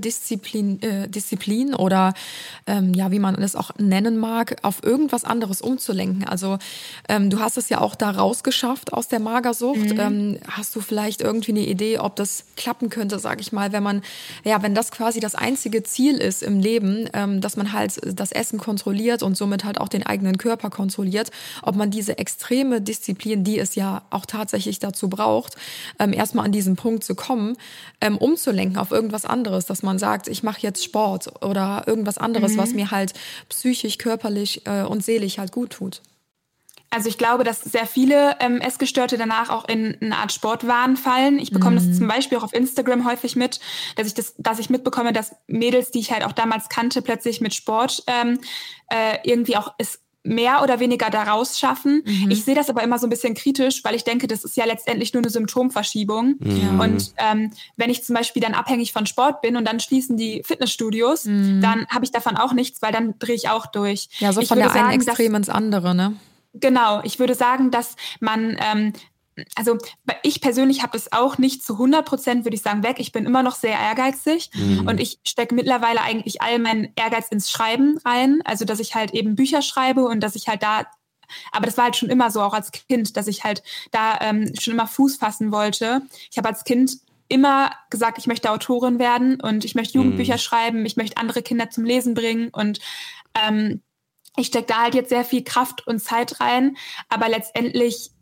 Disziplin oder wie man es auch nennen mag, auf irgendwas anderes umzulenken? Also du hast es ja auch da rausgeschafft aus der Magersucht. Hast du vielleicht irgendwie eine Idee, ob das klappen könnte, sage ich mal, wenn das quasi das einzige Ziel ist im Leben, dass man halt das Essen kontrolliert und somit halt auch den eigenen Körper kontrolliert, ob man diese extreme Disziplin, die es ja auch tatsächlich dazu braucht, erstmal an diesen Punkt zu kommen, umzulenken auf irgendwas anderes, dass man sagt, ich mache jetzt Sport oder irgendwas anderes, was mir halt psychisch, körperlich und seelisch halt gut tut. Also ich glaube, dass sehr viele Essgestörte danach auch in eine Art Sportwahn fallen. Ich bekomme das zum Beispiel auch auf Instagram häufig mit, dass ich mitbekomme, dass Mädels, die ich halt auch damals kannte, plötzlich mit Sport irgendwie auch es mehr oder weniger daraus schaffen. Ich sehe das aber immer so ein bisschen kritisch, weil ich denke, das ist ja letztendlich nur eine Symptomverschiebung. Und wenn ich zum Beispiel dann abhängig von Sport bin und dann schließen die Fitnessstudios, dann habe ich davon auch nichts, weil dann drehe ich auch durch. Ja, so von der einen Extrem ins andere, ne? Genau, ich würde sagen, dass man, also ich persönlich habe das auch nicht zu 100%, würde ich sagen, weg. Ich bin immer noch sehr ehrgeizig und ich stecke mittlerweile eigentlich all meinen Ehrgeiz ins Schreiben rein. Also dass ich halt eben Bücher schreibe und dass ich halt aber das war halt schon immer so, auch als Kind, dass ich halt da schon immer Fuß fassen wollte. Ich habe als Kind immer gesagt, ich möchte Autorin werden und ich möchte Jugendbücher schreiben, ich möchte andere Kinder zum Lesen bringen und ich stecke da halt jetzt sehr viel Kraft und Zeit rein, aber letztendlich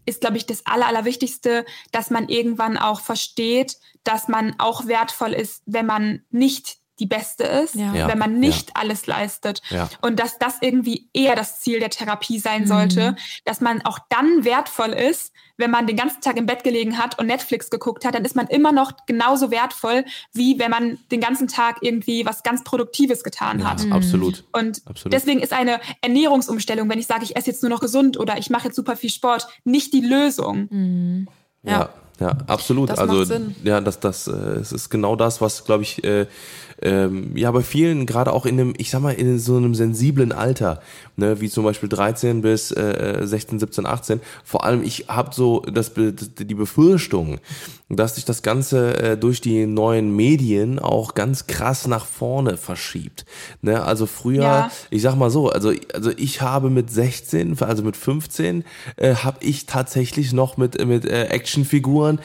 ist, glaube ich, das Allerwichtigste, dass man irgendwann auch versteht, dass man auch wertvoll ist, wenn man nicht die Beste ist, wenn man nicht alles leistet. Ja. Und dass das irgendwie eher das Ziel der Therapie sein sollte, dass man auch dann wertvoll ist, wenn man den ganzen Tag im Bett gelegen hat und Netflix geguckt hat, dann ist man immer noch genauso wertvoll, wie wenn man den ganzen Tag irgendwie was ganz Produktives getan hat. Absolut. Und deswegen ist eine Ernährungsumstellung, wenn ich sage, ich esse jetzt nur noch gesund oder ich mache jetzt super viel Sport, nicht die Lösung. Ja, absolut. Das also macht Sinn. Ja, es ist genau das, was, glaube ich, bei vielen, gerade auch in so einem sensiblen Alter, ne, wie zum Beispiel 13 bis 16, 17, 18, vor allem ich habe so die Befürchtung, dass sich das Ganze durch die neuen Medien auch ganz krass nach vorne verschiebt. Ne, also früher, ich sag mal so, also ich habe mit 16, also mit 15, habe ich tatsächlich noch mit Actionfiguren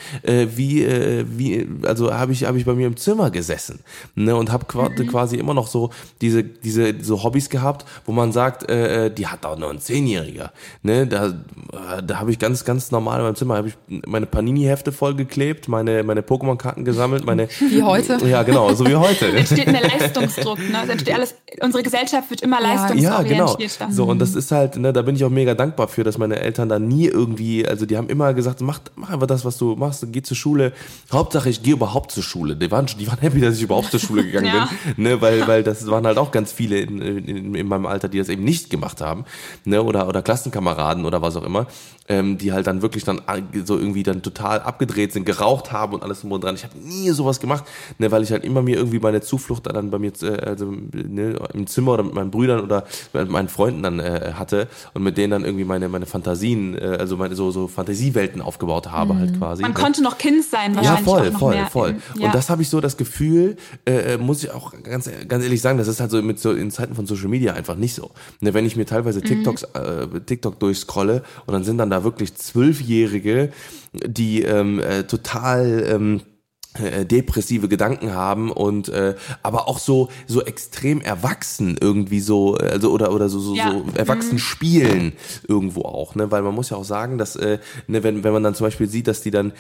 also habe ich bei mir im Zimmer gesessen, ne, und habe quasi immer noch so diese so Hobbys gehabt, wo man sagt, die hat auch noch ein 10-Jähriger, ne, da habe ich ganz normal in meinem Zimmer habe ich meine Panini-Hefte vollgeklebt, meine Pokémon-Karten gesammelt, wie heute. Ja, genau, so wie heute. Es entsteht ein Leistungsdruck, ne? Es entsteht alles, unsere Gesellschaft wird immer leistungsorientiert. Ja, genau. So, und das ist halt, ne, da bin ich auch mega dankbar für, dass meine Eltern da nie irgendwie, also die haben immer gesagt, mach einfach das, was du machst, geh zur Schule. Hauptsache, ich gehe überhaupt zur Schule. Die waren happy, dass ich überhaupt zur Schule gegangen bin, ne, weil das waren halt auch ganz viele in meinem Alter, die das eben nicht gemacht haben, ne, oder Klassenkameraden oder was auch immer, die halt dann wirklich dann so irgendwie dann total abgedreht sind, geraucht haben und alles drum und dran. Ich habe nie sowas gemacht, ne, weil ich halt immer mir irgendwie meine Zuflucht dann bei mir im Zimmer oder mit meinen Brüdern oder mit meinen Freunden dann hatte und mit denen dann irgendwie meine Fantasien, also meine so Fantasiewelten aufgebaut habe halt quasi. Man konnte noch Kind sein, wahrscheinlich. Ja, voll. Und das habe ich so das Gefühl, muss ich auch ganz ehrlich sagen, das ist halt so in Zeiten von Social Media einfach nicht so. Ne, wenn ich mir teilweise TikTok durchscrolle und dann sind dann da wirklich 12-Jährige, die total depressive Gedanken haben und aber auch so extrem erwachsen irgendwie so, also oder so erwachsen spielen irgendwo auch, ne, weil man muss ja auch sagen, dass ne, wenn man dann zum Beispiel sieht, dass die dann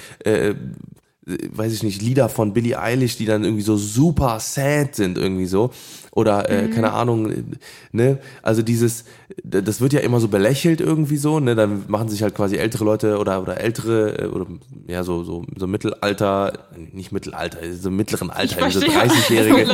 weiß ich nicht, Lieder von Billie Eilish, die dann irgendwie so super sad sind irgendwie so, oder keine Ahnung, ne, also das wird ja immer so belächelt irgendwie so, ne, dann machen sich halt quasi ältere Leute oder ältere oder ja so Mittelalter, nicht Mittelalter, so mittleren Alter, so 30-Jährige,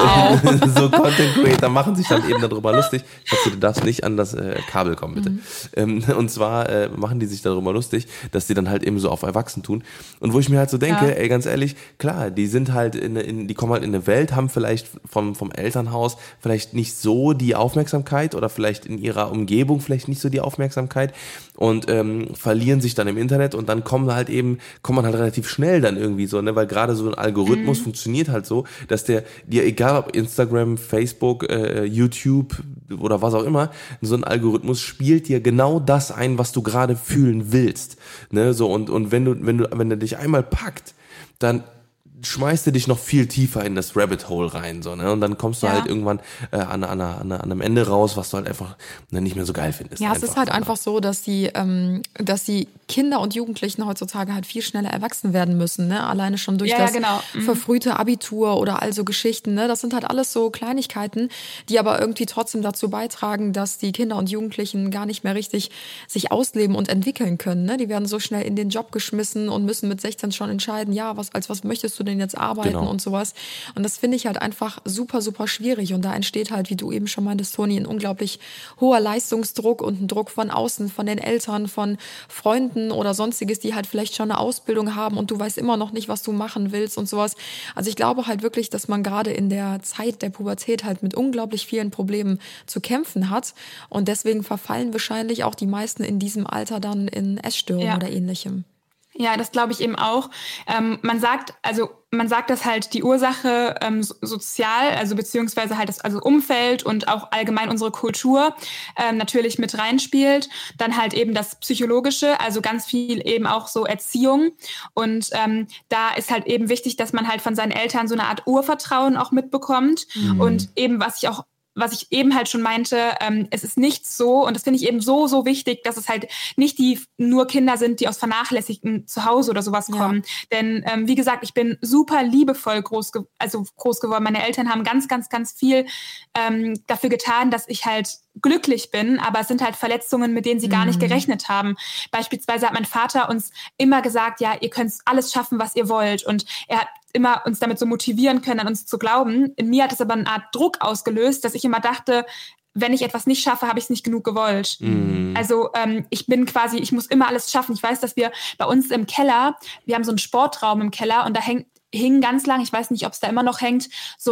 so Content Creator machen sich dann eben darüber lustig. Ich hoffe, du darfst nicht an das Kabel kommen, bitte. Und zwar machen die sich darüber lustig, dass die dann halt eben so auf Erwachsen tun. Und wo ich mir halt so denke, ey, ganz ehrlich, klar, die sind halt die kommen halt in eine Welt, haben vielleicht vom Elternhaus vielleicht nicht so die Aufmerksamkeit oder vielleicht in ihrer Umgebung vielleicht nicht so die Aufmerksamkeit und verlieren sich dann im Internet und dann kommt man halt relativ schnell dann irgendwie so, ne, weil gerade so ein Algorithmus funktioniert halt so, dass dir egal ob Instagram, Facebook, YouTube oder was auch immer, so ein Algorithmus spielt dir genau das ein, was du gerade fühlen willst, ne, so und wenn du dich einmal packt, dann schmeißt du dich noch viel tiefer in das Rabbit Hole rein, so, ne? Und dann kommst du halt irgendwann an einem Ende raus, was du halt einfach nicht mehr so geil findest. Ja, es ist halt einfach so, dass die Kinder und Jugendlichen heutzutage halt viel schneller erwachsen werden müssen, ne? Alleine schon durch das verfrühte Abitur oder all so Geschichten, ne? Das sind halt alles so Kleinigkeiten, die aber irgendwie trotzdem dazu beitragen, dass die Kinder und Jugendlichen gar nicht mehr richtig sich ausleben und entwickeln können, ne? Die werden so schnell in den Job geschmissen und müssen mit 16 schon entscheiden, ja, was möchtest du denn jetzt arbeiten und sowas. Und das finde ich halt einfach super, super schwierig. Und da entsteht halt, wie du eben schon meintest, Toni, ein unglaublich hoher Leistungsdruck und ein Druck von außen, von den Eltern, von Freunden oder sonstiges, die halt vielleicht schon eine Ausbildung haben und du weißt immer noch nicht, was du machen willst und sowas. Also ich glaube halt wirklich, dass man gerade in der Zeit der Pubertät halt mit unglaublich vielen Problemen zu kämpfen hat. Und deswegen verfallen wahrscheinlich auch die meisten in diesem Alter dann in Essstörungen oder Ähnlichem. Ja, das glaube ich eben auch. Man sagt, dass halt die Ursache sozial, also beziehungsweise halt das Umfeld und auch allgemein unsere Kultur natürlich mit reinspielt. Dann halt eben das Psychologische, also ganz viel eben auch so Erziehung. Und da ist halt eben wichtig, dass man halt von seinen Eltern so eine Art Urvertrauen auch mitbekommt. Und eben, was ich auch was ich eben halt schon meinte, es ist nicht so, und das finde ich eben so, so wichtig, dass es halt nicht nur Kinder sind, die aus vernachlässigten Zuhause oder sowas kommen. Denn wie gesagt, ich bin super liebevoll groß geworden. Meine Eltern haben ganz, ganz, ganz viel dafür getan, dass ich halt glücklich bin, aber es sind halt Verletzungen, mit denen sie gar nicht gerechnet haben. Beispielsweise hat mein Vater uns immer gesagt, ja, ihr könnt alles schaffen, was ihr wollt. Und er hat immer uns damit so motivieren können, an uns zu glauben. In mir hat es aber eine Art Druck ausgelöst, dass ich immer dachte, wenn ich etwas nicht schaffe, habe ich es nicht genug gewollt. Also ich ich muss immer alles schaffen. Ich weiß, dass wir bei uns im Keller, wir haben so einen Sportraum im Keller und da hing ganz lang, ich weiß nicht, ob es da immer noch hängt, so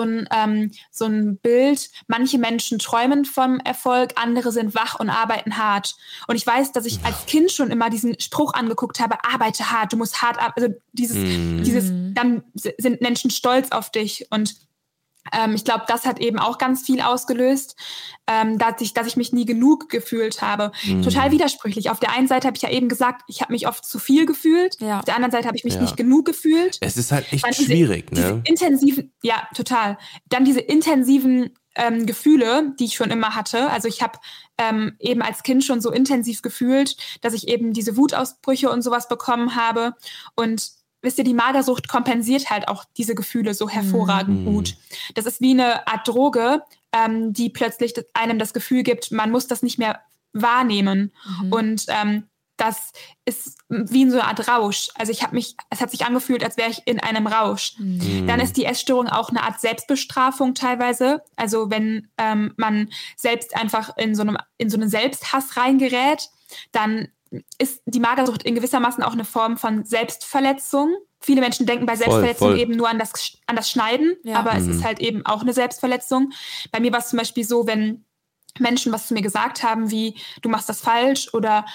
ein Bild. Manche Menschen träumen vom Erfolg, andere sind wach und arbeiten hart. Und ich weiß, dass ich als Kind schon immer diesen Spruch angeguckt habe, arbeite hart, du musst hart arbeiten. Also dann sind Menschen stolz auf dich. Und ich glaube, das hat eben auch ganz viel ausgelöst, dass ich mich nie genug gefühlt habe. Total widersprüchlich. Auf der einen Seite habe ich ja eben gesagt, ich habe mich oft zu viel gefühlt. Ja. Auf der anderen Seite habe ich mich nicht genug gefühlt. Es ist halt echt schwierig, ne? Diese intensiven, ja, total. Dann diese intensiven Gefühle, die ich schon immer hatte. Also ich habe eben als Kind schon so intensiv gefühlt, dass ich eben diese Wutausbrüche und sowas bekommen habe. Und wisst ihr, die Magersucht kompensiert halt auch diese Gefühle so hervorragend gut. Das ist wie eine Art Droge, die plötzlich einem das Gefühl gibt, man muss das nicht mehr wahrnehmen. Und das ist wie in so einer Art Rausch. Also es hat sich angefühlt, als wäre ich in einem Rausch. Dann ist die Essstörung auch eine Art Selbstbestrafung teilweise. Also wenn man selbst einfach in so einen Selbsthass reingerät, dann ist die Magersucht in gewissermaßen auch eine Form von Selbstverletzung. Viele Menschen denken bei Selbstverletzung eben nur an das Schneiden, aber es ist halt eben auch eine Selbstverletzung. Bei mir war es zum Beispiel so, wenn Menschen was zu mir gesagt haben, wie du machst das falsch oder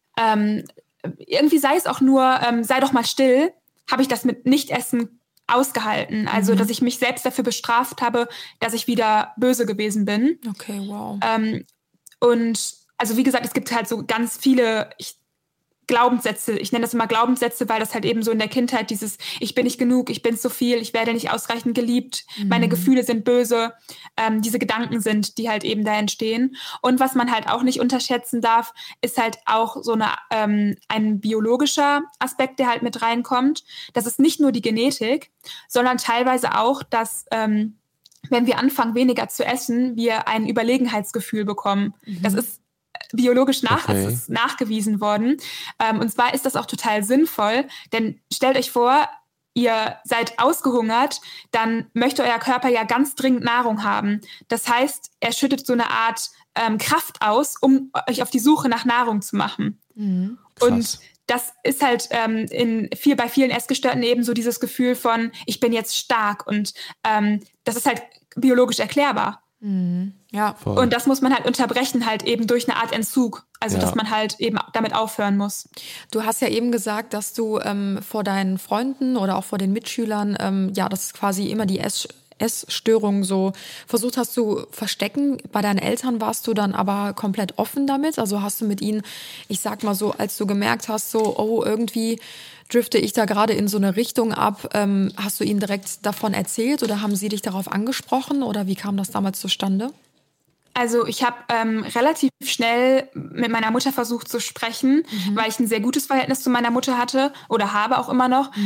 irgendwie sei es auch nur, sei doch mal still, habe ich das mit Nichtessen ausgehalten. Also, dass ich mich selbst dafür bestraft habe, dass ich wieder böse gewesen bin. Okay, wow. Und also wie gesagt, es gibt halt so ganz viele Glaubenssätze. Ich nenne das immer Glaubenssätze, weil das halt eben so in der Kindheit dieses ich bin nicht genug, ich bin zu viel, ich werde nicht ausreichend geliebt, meine Gefühle sind böse, diese Gedanken sind, die halt eben da entstehen. Und was man halt auch nicht unterschätzen darf, ist halt auch so ein biologischer Aspekt, der halt mit reinkommt. Das ist nicht nur die Genetik, sondern teilweise auch, dass wenn wir anfangen, weniger zu essen, wir ein Überlegenheitsgefühl bekommen. Das ist biologisch es ist nachgewiesen worden. Und zwar ist das auch total sinnvoll, denn stellt euch vor, ihr seid ausgehungert, dann möchte euer Körper ja ganz dringend Nahrung haben. Das heißt, er schüttet so eine Art Kraft aus, um euch auf die Suche nach Nahrung zu machen. Und das ist halt bei vielen Essgestörten eben so dieses Gefühl von, ich bin jetzt stark. Und das ist halt biologisch erklärbar. Ja. Voll. Und das muss man halt unterbrechen, halt eben durch eine Art Entzug. Also, dass man halt eben damit aufhören muss. Du hast ja eben gesagt, dass du vor deinen Freunden oder auch vor den Mitschülern, das quasi immer die Essstörung so versucht hast zu verstecken. Bei deinen Eltern warst du dann aber komplett offen damit? Also hast du mit ihnen, ich sag mal so, als du gemerkt hast, so, oh, irgendwie drifte ich da gerade in so eine Richtung ab, hast du ihnen direkt davon erzählt oder haben sie dich darauf angesprochen oder wie kam das damals zustande? Also ich habe relativ schnell mit meiner Mutter versucht zu sprechen, weil ich ein sehr gutes Verhältnis zu meiner Mutter hatte oder habe auch immer noch.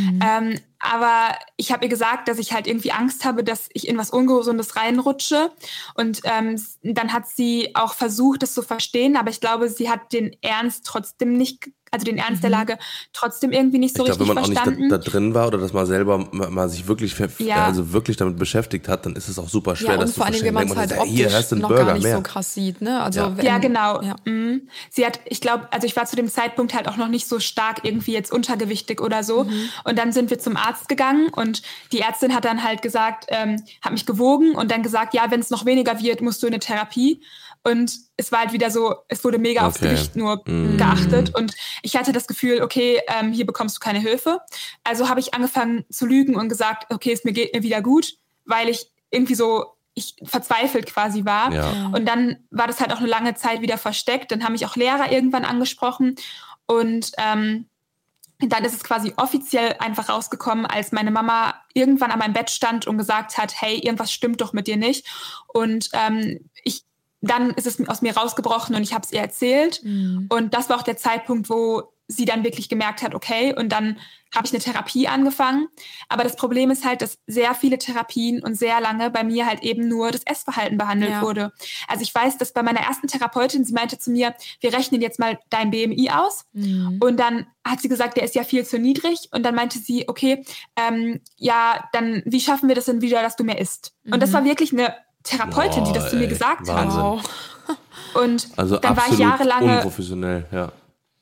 Aber ich habe ihr gesagt, dass ich halt irgendwie Angst habe, dass ich in was Ungesundes reinrutsche. Und dann hat sie auch versucht, das zu verstehen. Aber ich glaube, sie hat den Ernst trotzdem nicht, also den Ernst der Lage trotzdem irgendwie nicht so richtig verstanden. Ich glaube, wenn man auch nicht da drin war oder dass man selber mal sich wirklich wirklich damit beschäftigt hat, dann ist es auch super schwer, das zu verstehen. Ja, und vor allem, wenn man es halt optisch noch gar nicht so krass sieht. Ne? Also genau. Ja. Sie hat, ich glaube, also ich war zu dem Zeitpunkt halt auch noch nicht so stark irgendwie jetzt untergewichtig oder so. Und dann sind wir zum Arzt gegangen und die Ärztin hat dann halt gesagt, hat mich gewogen und dann gesagt, ja, wenn es noch weniger wird, musst du in eine Therapie. Und es war halt wieder so, es wurde mega aufs Gewicht nur geachtet. Und ich hatte das Gefühl, okay, hier bekommst du keine Hilfe. Also habe ich angefangen zu lügen und gesagt, okay, es geht mir wieder gut, weil ich irgendwie so, ich verzweifelt quasi war. Ja. Und dann war das halt auch eine lange Zeit wieder versteckt. Dann haben mich auch Lehrer irgendwann angesprochen. Und dann ist es quasi offiziell einfach rausgekommen, als meine Mama irgendwann an meinem Bett stand und gesagt hat, hey, irgendwas stimmt doch mit dir nicht. Und dann ist es aus mir rausgebrochen und ich habe es ihr erzählt. Und das war auch der Zeitpunkt, wo sie dann wirklich gemerkt hat, okay, und dann habe ich eine Therapie angefangen. Aber das Problem ist halt, dass sehr viele Therapien und sehr lange bei mir halt eben nur das Essverhalten behandelt wurde. Also ich weiß, dass bei meiner ersten Therapeutin, sie meinte zu mir, wir rechnen jetzt mal dein BMI aus. Und dann hat sie gesagt, der ist ja viel zu niedrig. Und dann meinte sie, okay, dann wie schaffen wir das denn wieder, dass du mehr isst? Und das war wirklich eine Therapeutin, die das zu mir gesagt hat. Wahnsinn. Und Also dann war ich absolut jahrelange unprofessionell, ja.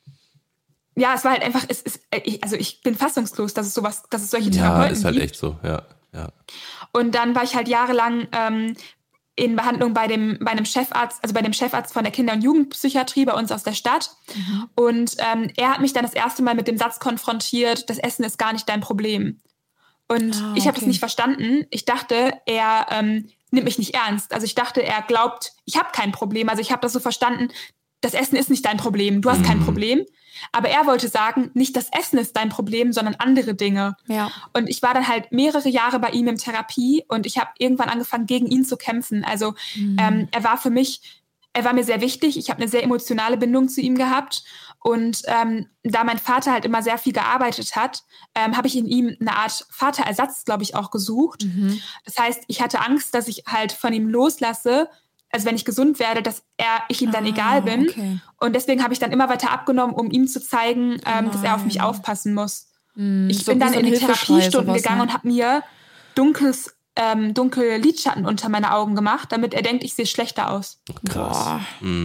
Ja, es war halt einfach, ich bin fassungslos, dass es solche Therapeuten Ja, ist halt gibt. echt so, ja. Und dann war ich halt jahrelang in Behandlung bei dem Chefarzt von der Kinder- und Jugendpsychiatrie bei uns aus der Stadt. Und er hat mich dann das erste Mal mit dem Satz konfrontiert, das Essen ist gar nicht dein Problem. Und ich habe das nicht verstanden. Ich dachte, er nimmt mich nicht ernst. Also ich dachte, er glaubt, ich habe kein Problem. Also ich habe das so verstanden, das Essen ist nicht dein Problem, du hast kein Problem. Aber er wollte sagen, nicht das Essen ist dein Problem, sondern andere Dinge. Ja. Und ich war dann halt mehrere Jahre bei ihm in Therapie und ich habe irgendwann angefangen, gegen ihn zu kämpfen. Also er war mir sehr wichtig. Ich habe eine sehr emotionale Bindung zu ihm gehabt. Und da mein Vater halt immer sehr viel gearbeitet hat, habe ich in ihm eine Art Vaterersatz, glaube ich, auch gesucht. Das heißt, ich hatte Angst, dass ich halt von ihm loslasse, also wenn ich gesund werde, dass ich ihm dann egal bin. Okay. Und deswegen habe ich dann immer weiter abgenommen, um ihm zu zeigen, dass er auf mich aufpassen muss. Ich bin dann in die Therapiesstunden gegangen und habe mir dunkle Lidschatten unter meine Augen gemacht, damit er denkt, ich sehe schlechter aus. Krass.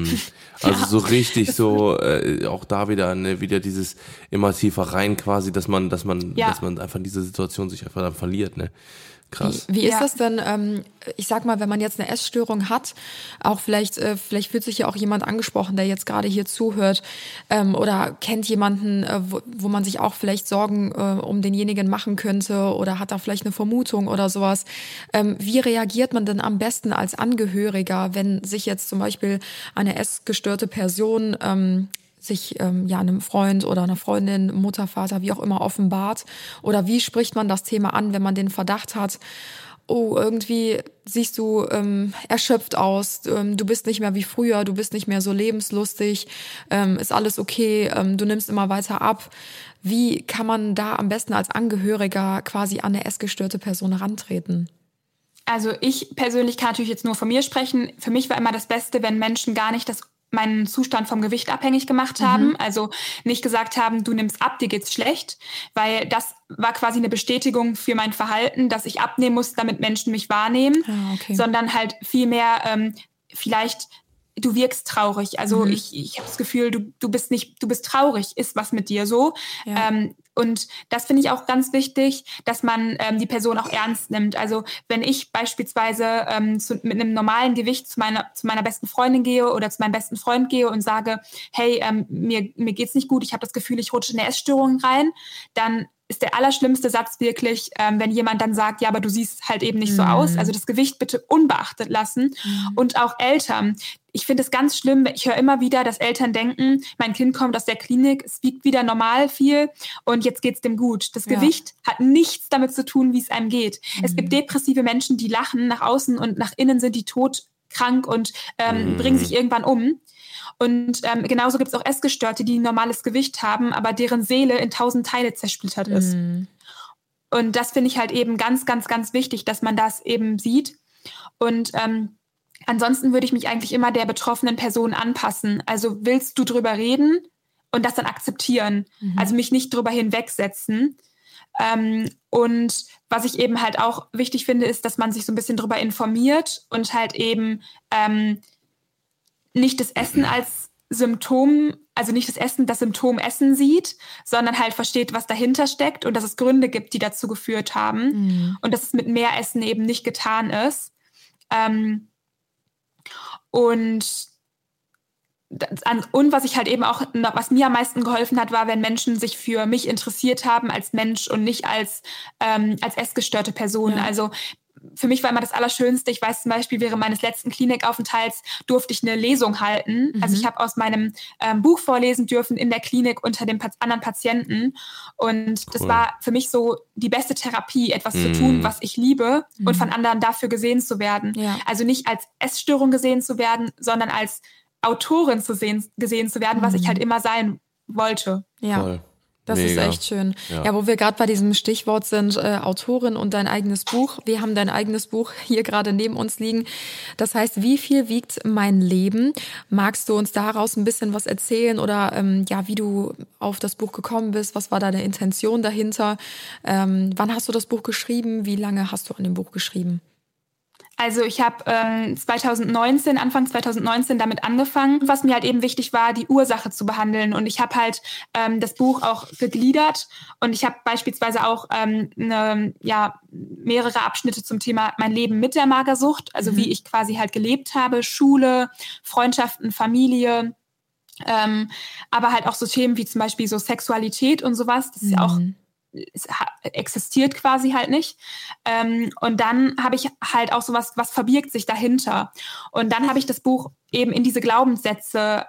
Also so richtig so, auch da wieder dieses immer tiefer rein quasi, dass man einfach in dieser Situation sich einfach dann verliert, ne? Krass. Wie ist das denn, ich sag mal, wenn man jetzt eine Essstörung hat, auch vielleicht fühlt sich ja auch jemand angesprochen, der jetzt gerade hier zuhört, oder kennt jemanden, wo man sich auch vielleicht Sorgen um denjenigen machen könnte oder hat da vielleicht eine Vermutung oder sowas. Wie reagiert man denn am besten als Angehöriger, wenn sich jetzt zum Beispiel eine essgestörte Person sich einem Freund oder einer Freundin, Mutter, Vater, wie auch immer offenbart? Oder wie spricht man das Thema an, wenn man den Verdacht hat, oh, irgendwie siehst du erschöpft aus, du bist nicht mehr wie früher, du bist nicht mehr so lebenslustig, ist alles okay, du nimmst immer weiter ab. Wie kann man da am besten als Angehöriger quasi an eine essgestörte Person herantreten? Also ich persönlich kann natürlich jetzt nur von mir sprechen. Für mich war immer das Beste, wenn Menschen gar nicht meinen Zustand vom Gewicht abhängig gemacht haben. Also nicht gesagt haben, du nimmst ab, dir geht's schlecht, weil das war quasi eine Bestätigung für mein Verhalten, dass ich abnehmen muss, damit Menschen mich wahrnehmen, sondern halt vielmehr vielleicht du wirkst traurig. Also ich habe das Gefühl, du bist traurig, ist was mit dir so. Ja. Und das finde ich auch ganz wichtig, dass man die Person auch ernst nimmt. Also wenn ich beispielsweise mit einem normalen Gewicht zu meiner besten Freundin gehe oder zu meinem besten Freund gehe und sage, hey, mir geht's nicht gut, ich habe das Gefühl, ich rutsche in eine Essstörung rein, dann ist der allerschlimmste Satz wirklich, wenn jemand dann sagt, ja, aber du siehst halt eben nicht so aus. Also das Gewicht bitte unbeachtet lassen. Und auch Eltern. Ich finde es ganz schlimm, ich höre immer wieder, dass Eltern denken, mein Kind kommt aus der Klinik, es wiegt wieder normal viel und jetzt geht's dem gut. Das Gewicht hat nichts damit zu tun, wie es einem geht. Es gibt depressive Menschen, die lachen nach außen und nach innen sind die todkrank und bringen sich irgendwann um. Und genauso gibt es auch Essgestörte, die ein normales Gewicht haben, aber deren Seele in 1000 Teile zersplittert ist. Und das finde ich halt eben ganz, ganz, ganz wichtig, dass man das eben sieht. Und ansonsten würde ich mich eigentlich immer der betroffenen Person anpassen. Also willst du drüber reden und das dann akzeptieren? Also mich nicht drüber hinwegsetzen. Und was ich eben halt auch wichtig finde, ist, dass man sich so ein bisschen drüber informiert und halt eben nicht das Essen als Symptom, also nicht das Symptom Essen sieht, sondern halt versteht, was dahinter steckt und dass es Gründe gibt, die dazu geführt haben und dass es mit mehr Essen eben nicht getan ist. Und was ich halt eben auch, was mir am meisten geholfen hat, war, wenn Menschen sich für mich interessiert haben als Mensch und nicht als essgestörte Person. Ja. Also für mich war immer das Allerschönste, ich weiß zum Beispiel, während meines letzten Klinikaufenthalts durfte ich eine Lesung halten. Also ich habe aus meinem Buch vorlesen dürfen in der Klinik unter den anderen Patienten. Und das war für mich so die beste Therapie, etwas zu tun, was ich liebe und von anderen dafür gesehen zu werden. Ja. Also nicht als Essstörung gesehen zu werden, sondern als Autorin gesehen zu werden, was ich halt immer sein wollte. Ja. Voll. Das Mega. ist echt schön. Ja, wo wir gerade bei diesem Stichwort sind, Autorin und dein eigenes Buch. Wir haben dein eigenes Buch hier gerade neben uns liegen. Das heißt, wie viel wiegt mein Leben? Magst du uns daraus ein bisschen was erzählen oder wie du auf das Buch gekommen bist? Was war deine Intention dahinter? Wann hast du das Buch geschrieben? Wie lange hast du an dem Buch geschrieben? Also ich habe Anfang 2019 damit angefangen, was mir halt eben wichtig war, die Ursache zu behandeln. Und ich habe halt das Buch auch gegliedert und ich habe beispielsweise auch mehrere Abschnitte zum Thema mein Leben mit der Magersucht, also wie ich quasi halt gelebt habe, Schule, Freundschaften, Familie, aber halt auch so Themen wie zum Beispiel so Sexualität und sowas, das ist ja auch es existiert quasi halt nicht. Und dann habe ich halt auch sowas, was verbirgt sich dahinter. Und dann habe ich das Buch eben in diese Glaubenssätze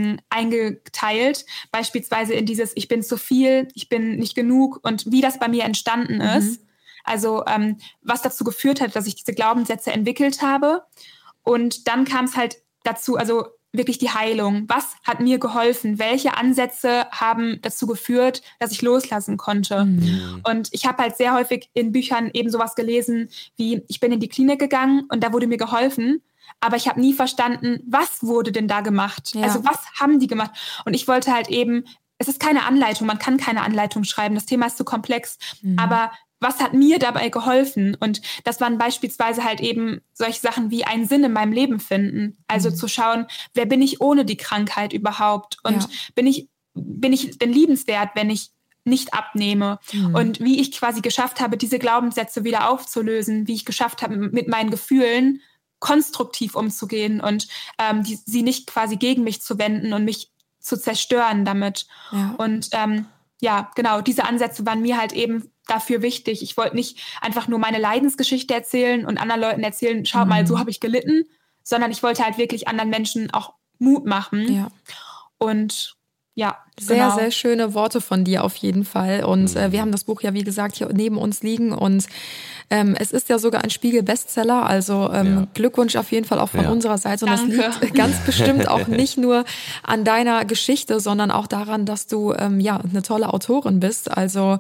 eingeteilt, beispielsweise in dieses Ich bin zu viel, ich bin nicht genug und wie das bei mir entstanden ist. Also was dazu geführt hat, dass ich diese Glaubenssätze entwickelt habe. Und dann kam es halt dazu, also wirklich die Heilung. Was hat mir geholfen? Welche Ansätze haben dazu geführt, dass ich loslassen konnte? Und ich habe halt sehr häufig in Büchern eben sowas gelesen, wie ich bin in die Klinik gegangen und da wurde mir geholfen, aber ich habe nie verstanden, was wurde denn da gemacht? Ja. Also was haben die gemacht? Und ich wollte halt eben, es ist keine Anleitung, man kann keine Anleitung schreiben, das Thema ist zu komplex, aber was hat mir dabei geholfen? Und das waren beispielsweise halt eben solche Sachen wie einen Sinn in meinem Leben finden. Also zu schauen, wer bin ich ohne die Krankheit überhaupt? Und bin ich denn liebenswert, wenn ich nicht abnehme? Und wie ich quasi geschafft habe, diese Glaubenssätze wieder aufzulösen, wie ich geschafft habe, mit meinen Gefühlen konstruktiv umzugehen und sie nicht quasi gegen mich zu wenden und mich zu zerstören damit. Ja. Und genau, diese Ansätze waren mir halt eben dafür wichtig. Ich wollte nicht einfach nur meine Leidensgeschichte erzählen und anderen Leuten erzählen, schaut mal, so habe ich gelitten, sondern ich wollte halt wirklich anderen Menschen auch Mut machen. Ja. Und sehr, sehr schöne Worte von dir auf jeden Fall. Und wir haben das Buch ja, wie gesagt, hier neben uns liegen. Und es ist ja sogar ein Spiegel-Bestseller. Also Glückwunsch auf jeden Fall auch von unserer Seite. Und Danke. das liegt ganz bestimmt auch nicht nur an deiner Geschichte, sondern auch daran, dass du eine tolle Autorin bist. Also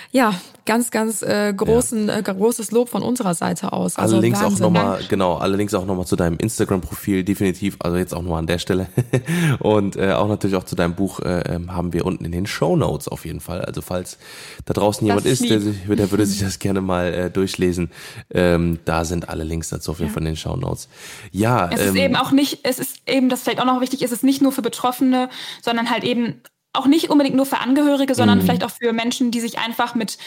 ganz, ganz großes Lob von unserer Seite aus. Also allerdings Wahnsinn. Allerdings auch nochmal zu deinem Instagram-Profil, definitiv, also jetzt auch nochmal an der Stelle. Und auch natürlich auch zu deinem Buch haben wir unten in den Shownotes auf jeden Fall. Also falls da draußen jemand ist, der würde sich das gerne mal durchlesen, da sind alle Links dazu auf jeden Fall in den Shownotes. Ja, es ist eben auch nicht, es ist eben, das vielleicht auch noch wichtig ist, es ist nicht nur für Betroffene, sondern halt eben auch nicht unbedingt nur für Angehörige, sondern vielleicht auch für Menschen, die sich einfach mit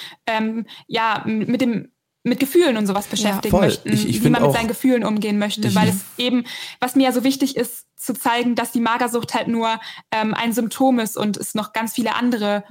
Gefühlen und sowas beschäftigen möchten, wie man mit seinen Gefühlen umgehen möchte, weil es eben, was mir ja so wichtig ist, zu zeigen, dass die Magersucht halt nur ein Symptom ist und es noch ganz viele andere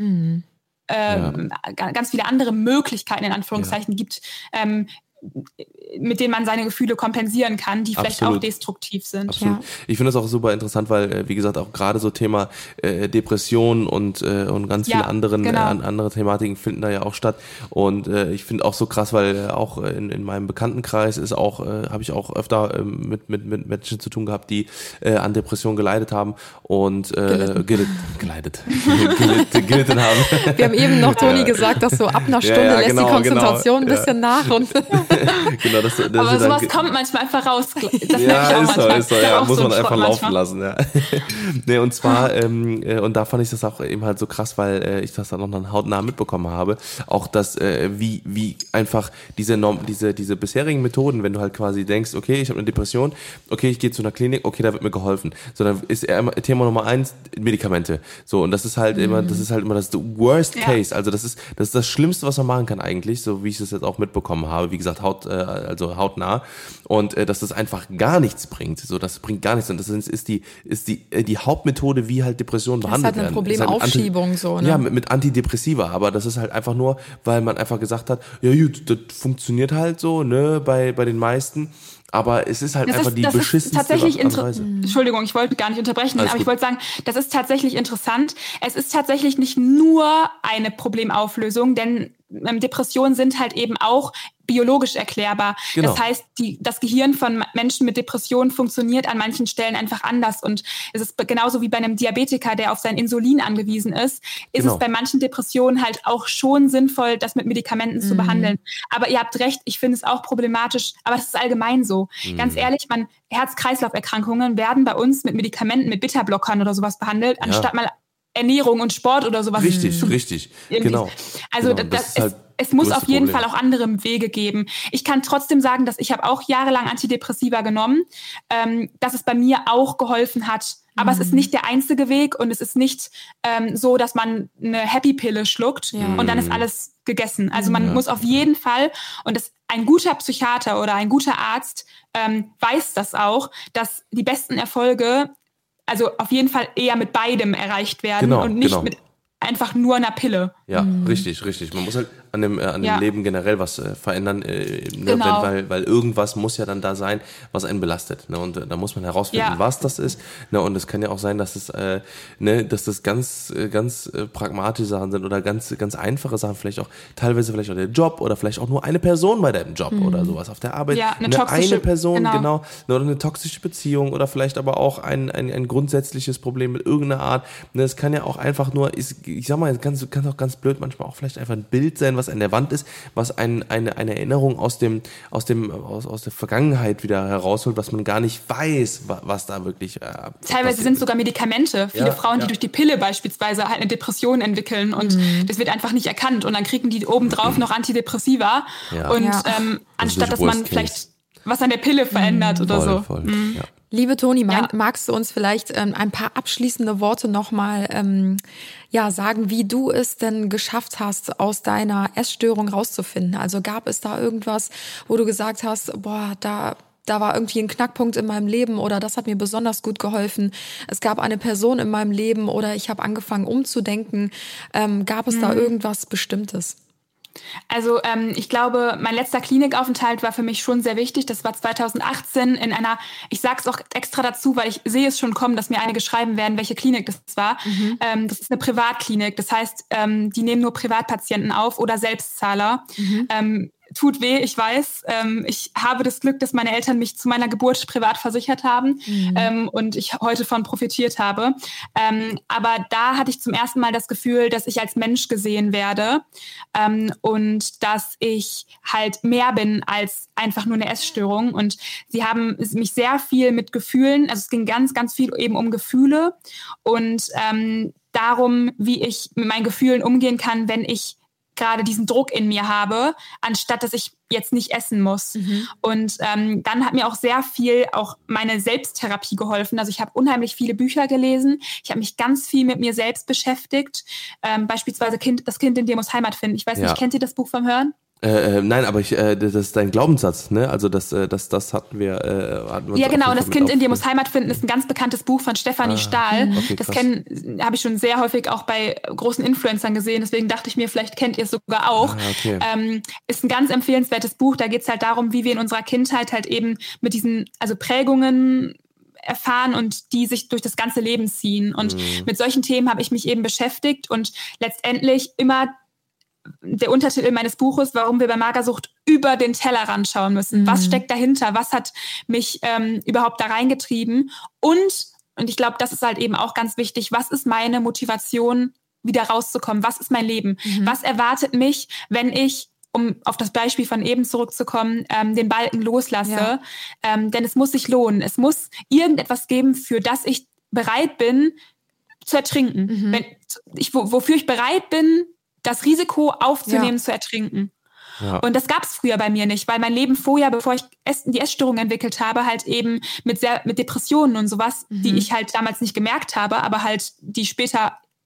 ganz viele andere Möglichkeiten in Anführungszeichen gibt, mit denen man seine Gefühle kompensieren kann, die vielleicht auch destruktiv sind. Absolut. Ja. Ich finde das auch super interessant, weil, wie gesagt, auch gerade so Thema Depressionen und ganz viele andere Thematiken finden da ja auch statt. Und ich finde auch so krass, weil auch in meinem Bekanntenkreis ist auch, habe ich auch öfter mit Menschen zu tun gehabt, die an Depressionen geleidet haben und gelitten haben. Wir haben eben noch Toni gesagt, dass so ab einer Stunde lässt die Konzentration ein bisschen nach und genau, aber sowas kommt manchmal einfach raus. Das ist so, muss man einfach laufen lassen. Ja. Nee, und zwar, und da fand ich das auch eben halt so krass, weil ich das dann noch hautnah mitbekommen habe, auch dass, wie einfach diese bisherigen Methoden, wenn du halt quasi denkst, okay, ich habe eine Depression, okay, ich gehe zu einer Klinik, okay, da wird mir geholfen. So, dann ist Thema Nummer 1 Medikamente. So, und das ist halt immer das Worst Case. Also das ist das Schlimmste, was man machen kann eigentlich, so wie ich das jetzt auch mitbekommen habe. Wie gesagt, hat, also hautnah. Und dass das einfach gar nichts bringt. So, das bringt gar nichts. Und das ist die Hauptmethode, wie halt Depressionen behandelt werden. Das ist halt ein Problem Aufschiebung so, ne? Ja, mit Antidepressiva. Aber das ist halt einfach nur, weil man einfach gesagt hat, ja gut, das funktioniert halt so, ne, bei den meisten. Aber es ist halt die beschissenste Art und Weise. Entschuldigung, ich wollte gar nicht unterbrechen, aber ich wollte sagen, das ist tatsächlich interessant. Es ist tatsächlich nicht nur eine Problemauflösung, denn Depressionen sind halt eben auch biologisch erklärbar. Genau. Das heißt, das Gehirn von Menschen mit Depressionen funktioniert an manchen Stellen einfach anders. Und es ist genauso wie bei einem Diabetiker, der auf sein Insulin angewiesen ist, ist es bei manchen Depressionen halt auch schon sinnvoll, das mit Medikamenten zu behandeln. Aber ihr habt recht, ich finde es auch problematisch, aber das ist allgemein so. Ganz ehrlich, Herz-Kreislauf-Erkrankungen werden bei uns mit Medikamenten, mit Beta-Blockern oder sowas behandelt, anstatt mal Ernährung und Sport oder sowas. Richtig, genau. Also genau. Es muss auf jeden Fall auch andere Wege geben. Ich kann trotzdem sagen, dass ich habe auch jahrelang Antidepressiva genommen, dass es bei mir auch geholfen hat. Aber es ist nicht der einzige Weg und es ist nicht so, dass man eine Happy-Pille schluckt und dann ist alles gegessen. Also man muss auf jeden Fall, und ein guter Psychiater oder ein guter Arzt weiß das auch, dass die besten Erfolge also auf jeden Fall eher mit beidem erreicht werden und nicht mit einfach nur einer Pille. Ja, richtig. Man muss halt an dem Leben generell was verändern, weil irgendwas muss ja dann da sein, was einen belastet. Ne? Und da muss man herausfinden, was das ist. Ne? Und es kann ja auch sein, dass das ganz pragmatische Sachen sind oder ganz einfache Sachen, vielleicht auch der Job oder vielleicht auch nur eine Person bei deinem Job oder sowas auf der Arbeit. Ja, eine Person, genau. Oder eine toxische Beziehung oder vielleicht aber auch ein grundsätzliches Problem mit irgendeiner Art. Ne? Das kann ja auch einfach nur, ich sag mal, kann auch ganz blöd manchmal auch vielleicht einfach ein Bild sein, was an der Wand ist, was eine Erinnerung aus der Vergangenheit wieder herausholt, was man gar nicht weiß, was da wirklich teilweise sind sogar Medikamente. Viele Frauen, die durch die Pille beispielsweise halt eine Depression entwickeln und das wird einfach nicht erkannt und dann kriegen die obendrauf noch Antidepressiva und anstatt dass man vielleicht was an der Pille verändert oder so. Voll. Ja. Liebe Toni, magst du uns vielleicht ein paar abschließende Worte nochmal sagen, wie du es denn geschafft hast, aus deiner Essstörung rauszufinden? Also gab es da irgendwas, wo du gesagt hast, da war irgendwie ein Knackpunkt in meinem Leben oder das hat mir besonders gut geholfen. Es gab eine Person in meinem Leben oder ich habe angefangen umzudenken. Gab es da irgendwas Bestimmtes? Also ich glaube, mein letzter Klinikaufenthalt war für mich schon sehr wichtig. Das war 2018 in einer, ich sage es auch extra dazu, weil ich sehe es schon kommen, dass mir einige schreiben werden, welche Klinik das war. Das ist eine Privatklinik. Das heißt, die nehmen nur Privatpatienten auf oder Selbstzahler. Tut weh, ich weiß. Ich habe das Glück, dass meine Eltern mich zu meiner Geburt privat versichert haben und ich heute von profitiert habe. Aber da hatte ich zum ersten Mal das Gefühl, dass ich als Mensch gesehen werde und dass ich halt mehr bin als einfach nur eine Essstörung. Und sie haben mich sehr viel mit Gefühlen, also es ging ganz, ganz viel eben um Gefühle und darum, wie ich mit meinen Gefühlen umgehen kann, wenn ich gerade diesen Druck in mir habe, anstatt dass ich jetzt nicht essen muss. Und dann hat mir auch sehr viel auch meine Selbsttherapie geholfen. Also ich habe unheimlich viele Bücher gelesen. Ich habe mich ganz viel mit mir selbst beschäftigt. Beispielsweise Das Kind in dir muss Heimat finden. Ich weiß nicht, kennt ihr das Buch vom Hören? Nein, aber das ist dein Glaubenssatz, ne? Also das hatten wir. Ja, genau. Das Kind in dir muss Heimat finden ist ein ganz bekanntes Buch von Stefanie Stahl. Okay, das habe ich schon sehr häufig auch bei großen Influencern gesehen. Deswegen dachte ich mir, vielleicht kennt ihr es sogar auch. Okay. Ist ein ganz empfehlenswertes Buch. Da geht es halt darum, wie wir in unserer Kindheit halt eben mit diesen Prägungen erfahren und die sich durch das ganze Leben ziehen. Und mit solchen Themen habe ich mich eben beschäftigt und letztendlich immer der Untertitel meines Buches, warum wir bei Magersucht über den Tellerrand schauen müssen. Was steckt dahinter? Was hat mich überhaupt da reingetrieben? Und ich glaube, das ist halt eben auch ganz wichtig, was ist meine Motivation, wieder rauszukommen? Was ist mein Leben? Was erwartet mich, wenn ich, um auf das Beispiel von eben zurückzukommen, den Balken loslasse? Denn es muss sich lohnen. Es muss irgendetwas geben, für das ich bereit bin, zu ertrinken. Wofür ich bereit bin, das Risiko aufzunehmen, zu ertrinken. Ja. Und das gab es früher bei mir nicht, weil mein Leben vorher, bevor ich die Essstörung entwickelt habe, halt eben mit Depressionen und sowas, die ich halt damals nicht gemerkt habe, aber halt die später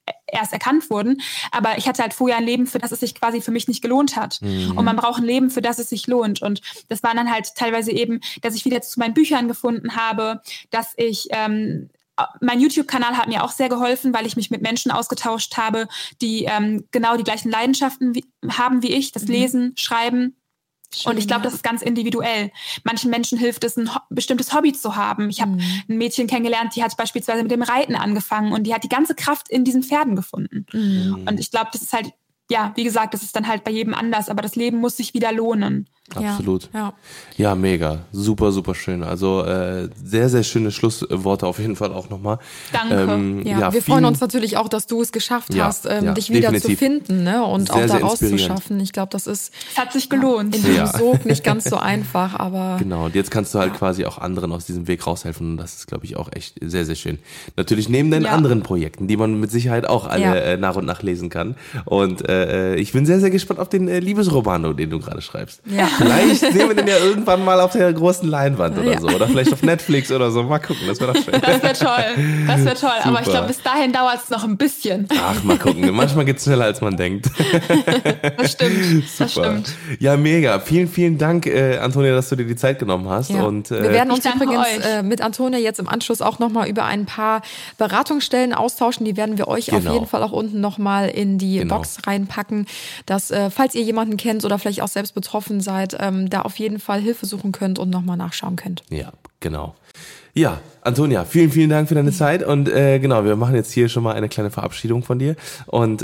erst erkannt wurden. Aber ich hatte halt vorher ein Leben, für das es sich quasi für mich nicht gelohnt hat. Und man braucht ein Leben, für das es sich lohnt. Und das war dann halt teilweise eben, dass ich wieder zu meinen Büchern gefunden habe, dass ich mein YouTube-Kanal hat mir auch sehr geholfen, weil ich mich mit Menschen ausgetauscht habe, die genau die gleichen Leidenschaften haben wie ich, das Lesen, Schreiben. Schön, und ich glaube, das ist ganz individuell. Manchen Menschen hilft es, ein bestimmtes Hobby zu haben. Ich habe ein Mädchen kennengelernt, die hat beispielsweise mit dem Reiten angefangen und die hat die ganze Kraft in diesen Pferden gefunden. Und ich glaube, das ist halt, ja, wie gesagt, das ist dann halt bei jedem anders, aber das Leben muss sich wieder lohnen. Absolut. Ja, mega. Super, super schön. Also sehr, sehr schöne Schlussworte auf jeden Fall auch nochmal. Danke. Wir freuen uns natürlich auch, dass du es geschafft hast, dich wieder definitiv zu finden, ne? Und sehr, auch da sehr rauszuschaffen. Ich glaube, das ist es hat sich gelohnt. In diesem Sog nicht ganz so einfach, aber genau, und jetzt kannst du halt quasi auch anderen aus diesem Weg raushelfen und das ist, glaube ich, auch echt sehr, sehr schön. Natürlich neben den anderen Projekten, die man mit Sicherheit auch alle nach und nach lesen kann. Und ich bin sehr, sehr gespannt auf den Liebesromano, den du gerade schreibst. Ja. Vielleicht sehen wir den ja irgendwann mal auf der großen Leinwand oder so. Oder vielleicht auf Netflix oder so. Mal gucken, das wäre doch schön. Das wäre toll. Aber ich glaube, bis dahin dauert es noch ein bisschen. Ach, mal gucken. Manchmal geht es schneller, als man denkt. Das stimmt. Das stimmt. Ja, mega. Vielen, vielen Dank, Antonia, dass du dir die Zeit genommen hast. Ja. Und, wir werden uns übrigens mit Antonia jetzt im Anschluss auch nochmal über ein paar Beratungsstellen austauschen. Die werden wir euch auf jeden Fall auch unten nochmal in die Box reinpacken, dass, falls ihr jemanden kennt oder vielleicht auch selbst betroffen seid, da auf jeden Fall Hilfe suchen könnt und nochmal nachschauen könnt. Ja, genau. Ja, Antonia, vielen, vielen Dank für deine Zeit und genau, wir machen jetzt hier schon mal eine kleine Verabschiedung von dir und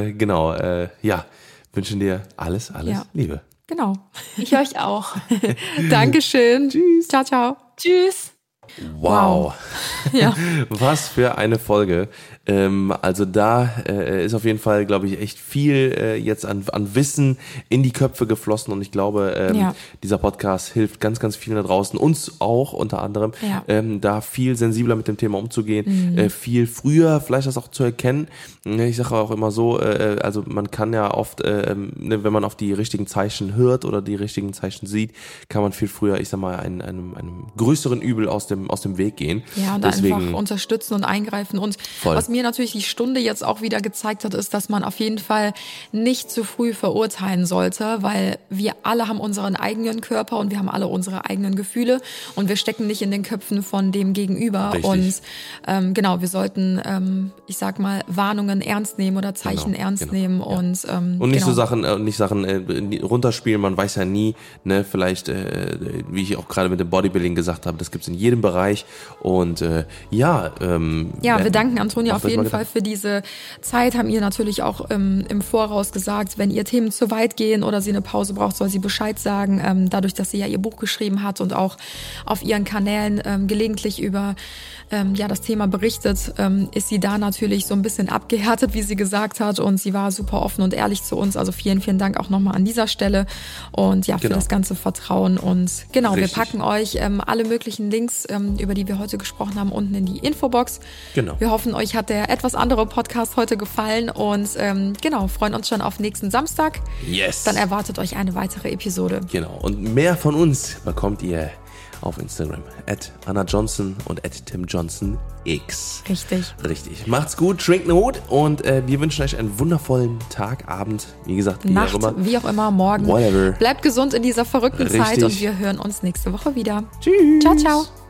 wünschen dir alles Liebe. Genau. Ich euch auch. Dankeschön. Tschüss. Ciao, ciao. Tschüss. Wow. Ja. Was für eine Folge. Also da ist auf jeden Fall, glaube ich, echt viel jetzt an Wissen in die Köpfe geflossen und ich glaube, dieser Podcast hilft ganz, ganz vielen da draußen, uns auch unter anderem, da viel sensibler mit dem Thema umzugehen, viel früher vielleicht das auch zu erkennen. Ich sage auch immer so, also man kann ja oft, wenn man auf die richtigen Zeichen hört oder die richtigen Zeichen sieht, kann man viel früher, ich sag mal, einem größeren Übel aus dem Weg gehen. Ja, und deswegen einfach unterstützen und eingreifen. Und was mir natürlich die Stunde jetzt auch wieder gezeigt hat, ist, dass man auf jeden Fall nicht zu früh verurteilen sollte, weil wir alle haben unseren eigenen Körper und wir haben alle unsere eigenen Gefühle und wir stecken nicht in den Köpfen von dem Gegenüber. Richtig. Und wir sollten, ich sag mal, Warnungen ernst nehmen oder Zeichen ernst nehmen und nicht so Sachen, runterspielen. Man weiß ja nie, ne, vielleicht, wie ich auch gerade mit dem Bodybuilding gesagt habe, das gibt's in jedem Bereich und wir danken Antonia auf jeden Fall für diese Zeit, haben ihr natürlich auch im Voraus gesagt, wenn ihr Themen zu weit gehen oder sie eine Pause braucht, soll sie Bescheid sagen. Dadurch, dass sie ja ihr Buch geschrieben hat und auch auf ihren Kanälen gelegentlich über das Thema berichtet, ist sie da natürlich so ein bisschen abgehärtet, wie sie gesagt hat, und sie war super offen und ehrlich zu uns. Also vielen, vielen Dank auch nochmal an dieser Stelle und für das ganze Vertrauen. Und wir packen euch alle möglichen Links, über die wir heute gesprochen haben, unten in die Infobox. Genau. Wir hoffen, euch hat der etwas andere Podcast heute gefallen und freuen uns schon auf nächsten Samstag. Yes. Dann erwartet euch eine weitere Episode. Genau. Und mehr von uns bekommt ihr auf Instagram @AnnaJohnson und @TimJohnsonX. Richtig. Macht's gut, trinkt einen Hut und wir wünschen euch einen wundervollen Tag, Abend, wie gesagt, Nacht, wie auch immer, morgen. Whatever. Bleibt gesund in dieser verrückten Zeit und wir hören uns nächste Woche wieder. Tschüss. Ciao, ciao.